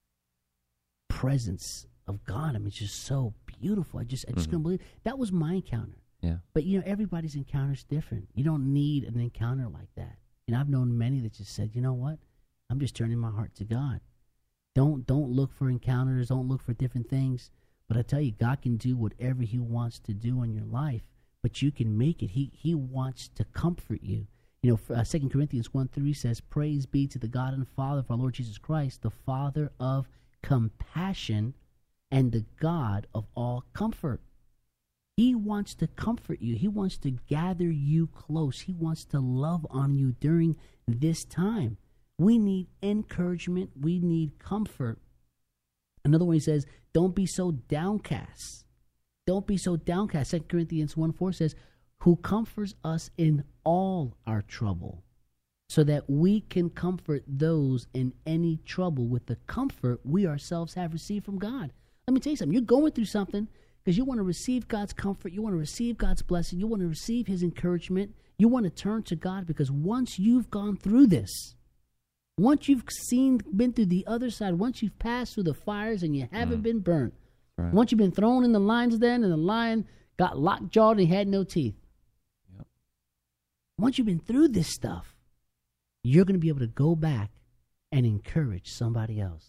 presence of God. I mean, it's just so beautiful. I just, I just mm-hmm. couldn't believe it. That was my encounter. Yeah. But, you know, everybody's encounter is different. You don't need an encounter like that. And I've known many that just said, you know what? I'm just turning my heart to God. Don't don't look for encounters. Don't look for different things. But I tell you, God can do whatever he wants to do in your life. But you can make it. He he wants to comfort you. You know, uh, Second Corinthians one three says, praise be to the God and Father of our Lord Jesus Christ, the Father of compassion and the God of all comfort. He wants to comfort you. He wants to gather you close. He wants to love on you during this time. We need encouragement. We need comfort. Another one, he says, don't be so downcast. Don't be so downcast. Second Corinthians one four says, who comforts us in all our trouble, so that we can comfort those in any trouble with the comfort we ourselves have received from God. Let me tell you something. You're going through something because you want to receive God's comfort. You want to receive God's blessing. You want to receive his encouragement. You want to turn to God, because once you've gone through this, once you've seen, been through the other side, once you've passed through the fires and you haven't mm. been burnt, right. once you've been thrown in the lion's den and the lion got lockjawed and he had no teeth, yep. once you've been through this stuff, you're going to be able to go back and encourage somebody else.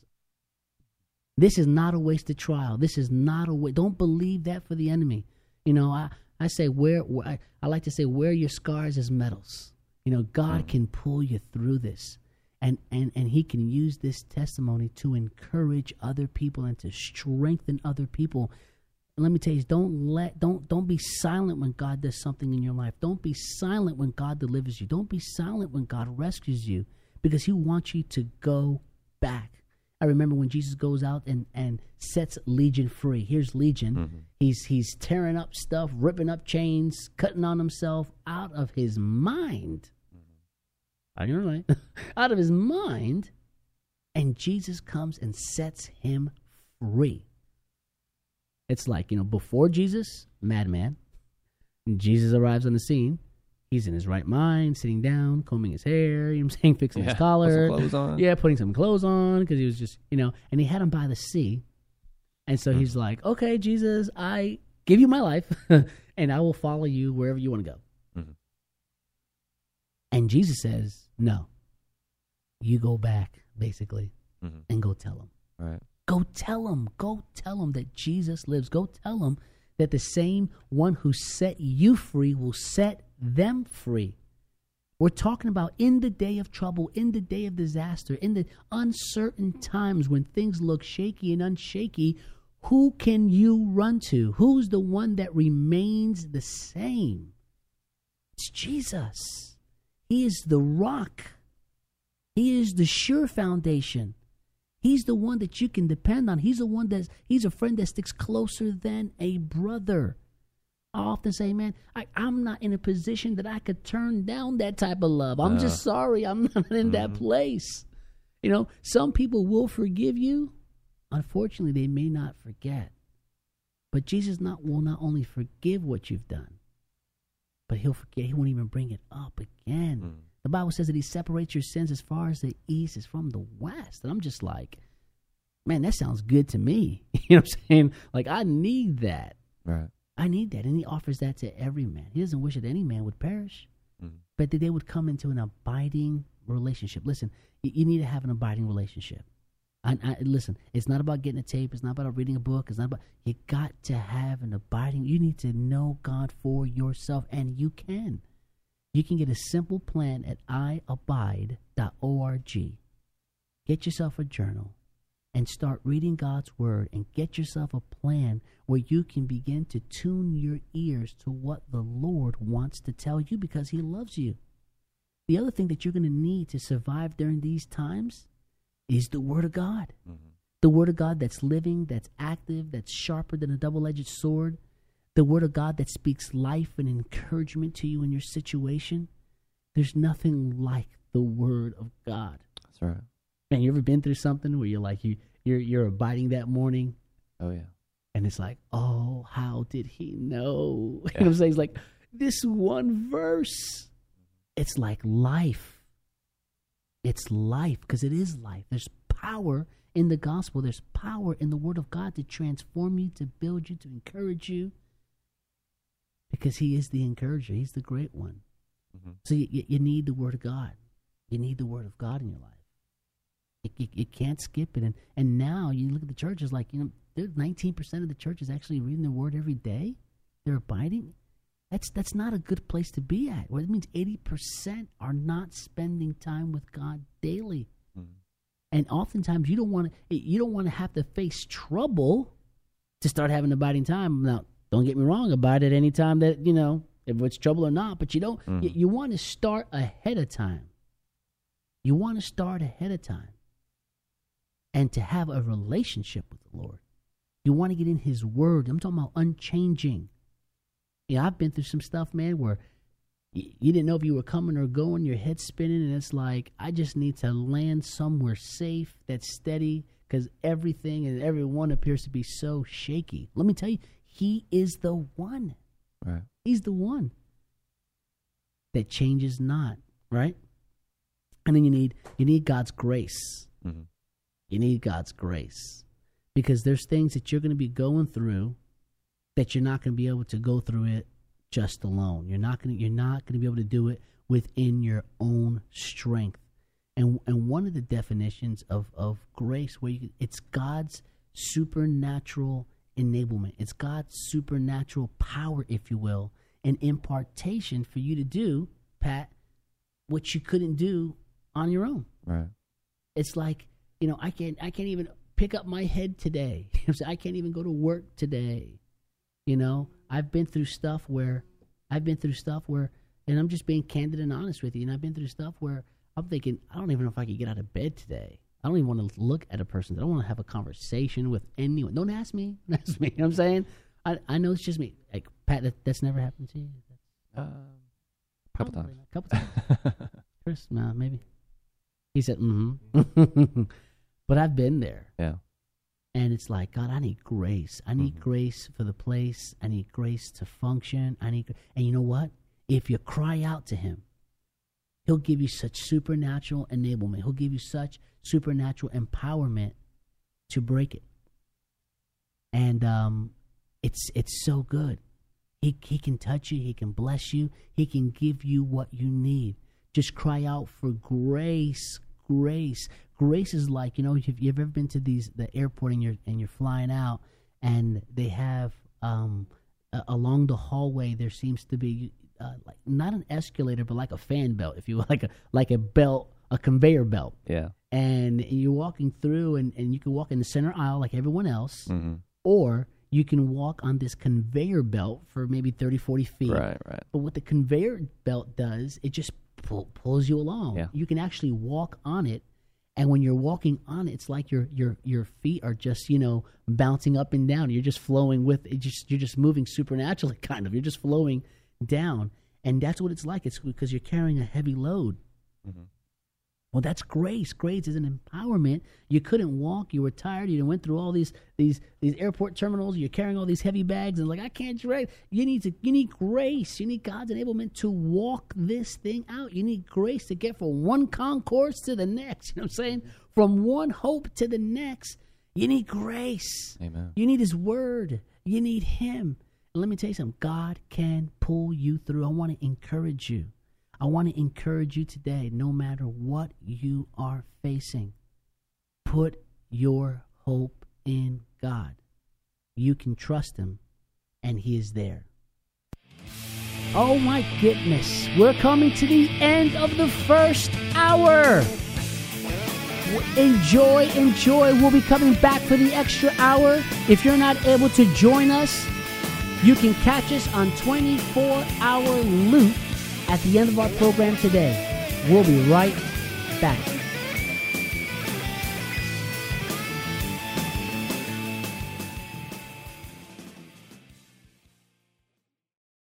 This is not a wasted trial. This is not a waste. Don't believe that for the enemy. You know, I, I say, wear, I, I like to say, wear your scars as medals. You know, God mm. can pull you through this. And, and and he can use this testimony to encourage other people and to strengthen other people. And let me tell you, don't let don't don't be silent when God does something in your life. Don't be silent when God delivers you. Don't be silent when God rescues you, because he wants you to go back. I remember when Jesus goes out and, and sets Legion free. Here's Legion. Mm-hmm. He's he's tearing up stuff, ripping up chains, cutting on himself, out of his mind. I know, right? Out of his mind, and Jesus comes and sets him free. It's like, you know, before Jesus, madman. Jesus arrives on the scene. He's in his right mind, sitting down, combing his hair, you know what I'm saying, fixing yeah, his collar. Put some clothes on. Yeah, putting some clothes on, because he was just, you know, and he had him by the sea. And so mm-hmm. he's like, okay, Jesus, I give you my life, and I will follow you wherever you want to go. Mm-hmm. And Jesus says, no, you go back, basically, mm-hmm. and go tell them. Right. Go tell them. Go tell them that Jesus lives. Go tell them that the same one who set you free will set them free. We're talking about in the day of trouble, in the day of disaster, in the uncertain times when things look shaky and unshaky, who can you run to? Who's the one that remains the same? It's Jesus. He is the rock. He is the sure foundation. He's the one that you can depend on. He's the one that's, he's a friend that sticks closer than a brother. I often say, man, I, I'm not in a position that I could turn down that type of love. I'm uh, just sorry. I'm not in mm-hmm. that place. You know, some people will forgive you. Unfortunately, they may not forget. But Jesus not will not only forgive what you've done, but he'll forget. He won't even bring it up again. Mm. The Bible says that he separates your sins as far as the east is from the west. And I'm just like, man, that sounds good to me. You know what I'm saying? Like, I need that. Right. I need that. And he offers that to every man. He doesn't wish that any man would perish, mm. but that they would come into an abiding relationship. Listen, you, you need to have an abiding relationship. I, I, listen, it's not about getting a tape. It's not about reading a book. It's not about, you got to have an abiding. You need to know God for yourself, and you can. You can get a simple plan at i abide dot org. Get yourself a journal and start reading God's word, and get yourself a plan where you can begin to tune your ears to what the Lord wants to tell you, because he loves you. The other thing that you're going to need to survive during these times is the word of God. Mm-hmm. The word of God that's living, that's active, that's sharper than a double-edged sword. The word of God that speaks life and encouragement to you in your situation. There's nothing like the word of God. That's right. Man, you ever been through something where you're like you you're you're abiding that morning, Oh yeah. and it's like, oh, how did he know? Yeah. You know what I'm saying? It's like this one verse. It's like life. It's life because it is life. There's power in the gospel. There's power in the word of God to transform you, to build you, to encourage you. Because he is the encourager. He's the great one. Mm-hmm. So you, you need the word of God. You need the word of God in your life. You, you, you can't skip it. And and now you look at the churches, like, you know, there's nineteen percent of the churches actually reading the word every day. They're abiding. That's that's not a good place to be at. Well, it means eighty percent are not spending time with God daily. Mm-hmm. And oftentimes you don't want to you don't want to have to face trouble to start having abiding time. Now, don't get me wrong, abide at any time that, you know, if it's trouble or not, but you don't mm-hmm. you, you want to start ahead of time. You want to start ahead of time. And to have a relationship with the Lord. You want to get in his word. I'm talking about unchanging. Yeah, I've been through some stuff, man, where y- you didn't know if you were coming or going, your head's spinning, and it's like, I just need to land somewhere safe that's steady, because everything and everyone appears to be so shaky. Let me tell you, he is the one. Right. He's the one that changes not, right? And then you need you need God's grace. Mm-hmm. You need God's grace. Because there's things that you're going to be going through that you're not going to be able to go through it just alone. You're not going to you're not going to be able to do it within your own strength. And and one of the definitions of, of grace, where you can, it's God's supernatural enablement. It's God's supernatural power, if you will, an impartation for you to do, Pat, what you couldn't do on your own. Right. It's like, you know, I can't I can't even pick up my head today. I can't even go to work today. You know, I've been through stuff where I've been through stuff where, and I'm just being candid and honest with you, and I've been through stuff where I'm thinking, I don't even know if I could get out of bed today. I don't even want to look at a person. I don't want to have a conversation with anyone. Don't ask me. Don't ask me. You know what I'm saying? I I know it's just me. Like, Pat, that, that's never happened to you? A uh, couple times. A couple times. Chris, no, maybe. He said, mm-hmm. But I've been there. Yeah. And it's like, God, I need grace. I need mm-hmm. grace for the place. I need grace to function. I need, and you know what? If you cry out to him, he'll give you such supernatural enablement. He'll give you such supernatural empowerment to break it. And um, it's it's so good. He he can touch you. He can bless you. He can give you what you need. Just cry out for grace, grace. Grace is like, you know, if you've ever been to these the airport and you're and you're flying out, and they have um, uh, along the hallway there seems to be uh, like not an escalator but like a fan belt, if you will, like a like a belt, a conveyor belt. Yeah. And you're walking through, and, and you can walk in the center aisle like everyone else, mm-hmm. or you can walk on this conveyor belt for maybe thirty, forty feet. Right, right. But what the conveyor belt does, it just pull, pulls you along. Yeah. You can actually walk on it. And when you're walking on it, it's like your your your feet are just, you know, bouncing up and down. You're just flowing with it. Just you're just moving supernaturally, kind of. You're just flowing down, and that's what it's like. It's because you're carrying a heavy load. Mm-hmm. Well, that's grace. Grace is an empowerment. You couldn't walk. You were tired. You went through all these these these airport terminals. You're carrying all these heavy bags, and like, I can't drag. You need to. You need grace. You need God's enablement to walk this thing out. You need grace to get from one concourse to the next. You know what I'm saying? From one hope to the next. You need grace. Amen. You need His Word. You need Him. And let me tell you something. God can pull you through. I want to encourage you. I want to encourage you today, no matter what you are facing, put your hope in God. You can trust Him, and He is there. Oh my goodness, we're coming to the end of the first hour. Enjoy, enjoy. We'll be coming back for the extra hour. If you're not able to join us, you can catch us on twenty-four hour loop at the end of our program today. We'll be right back.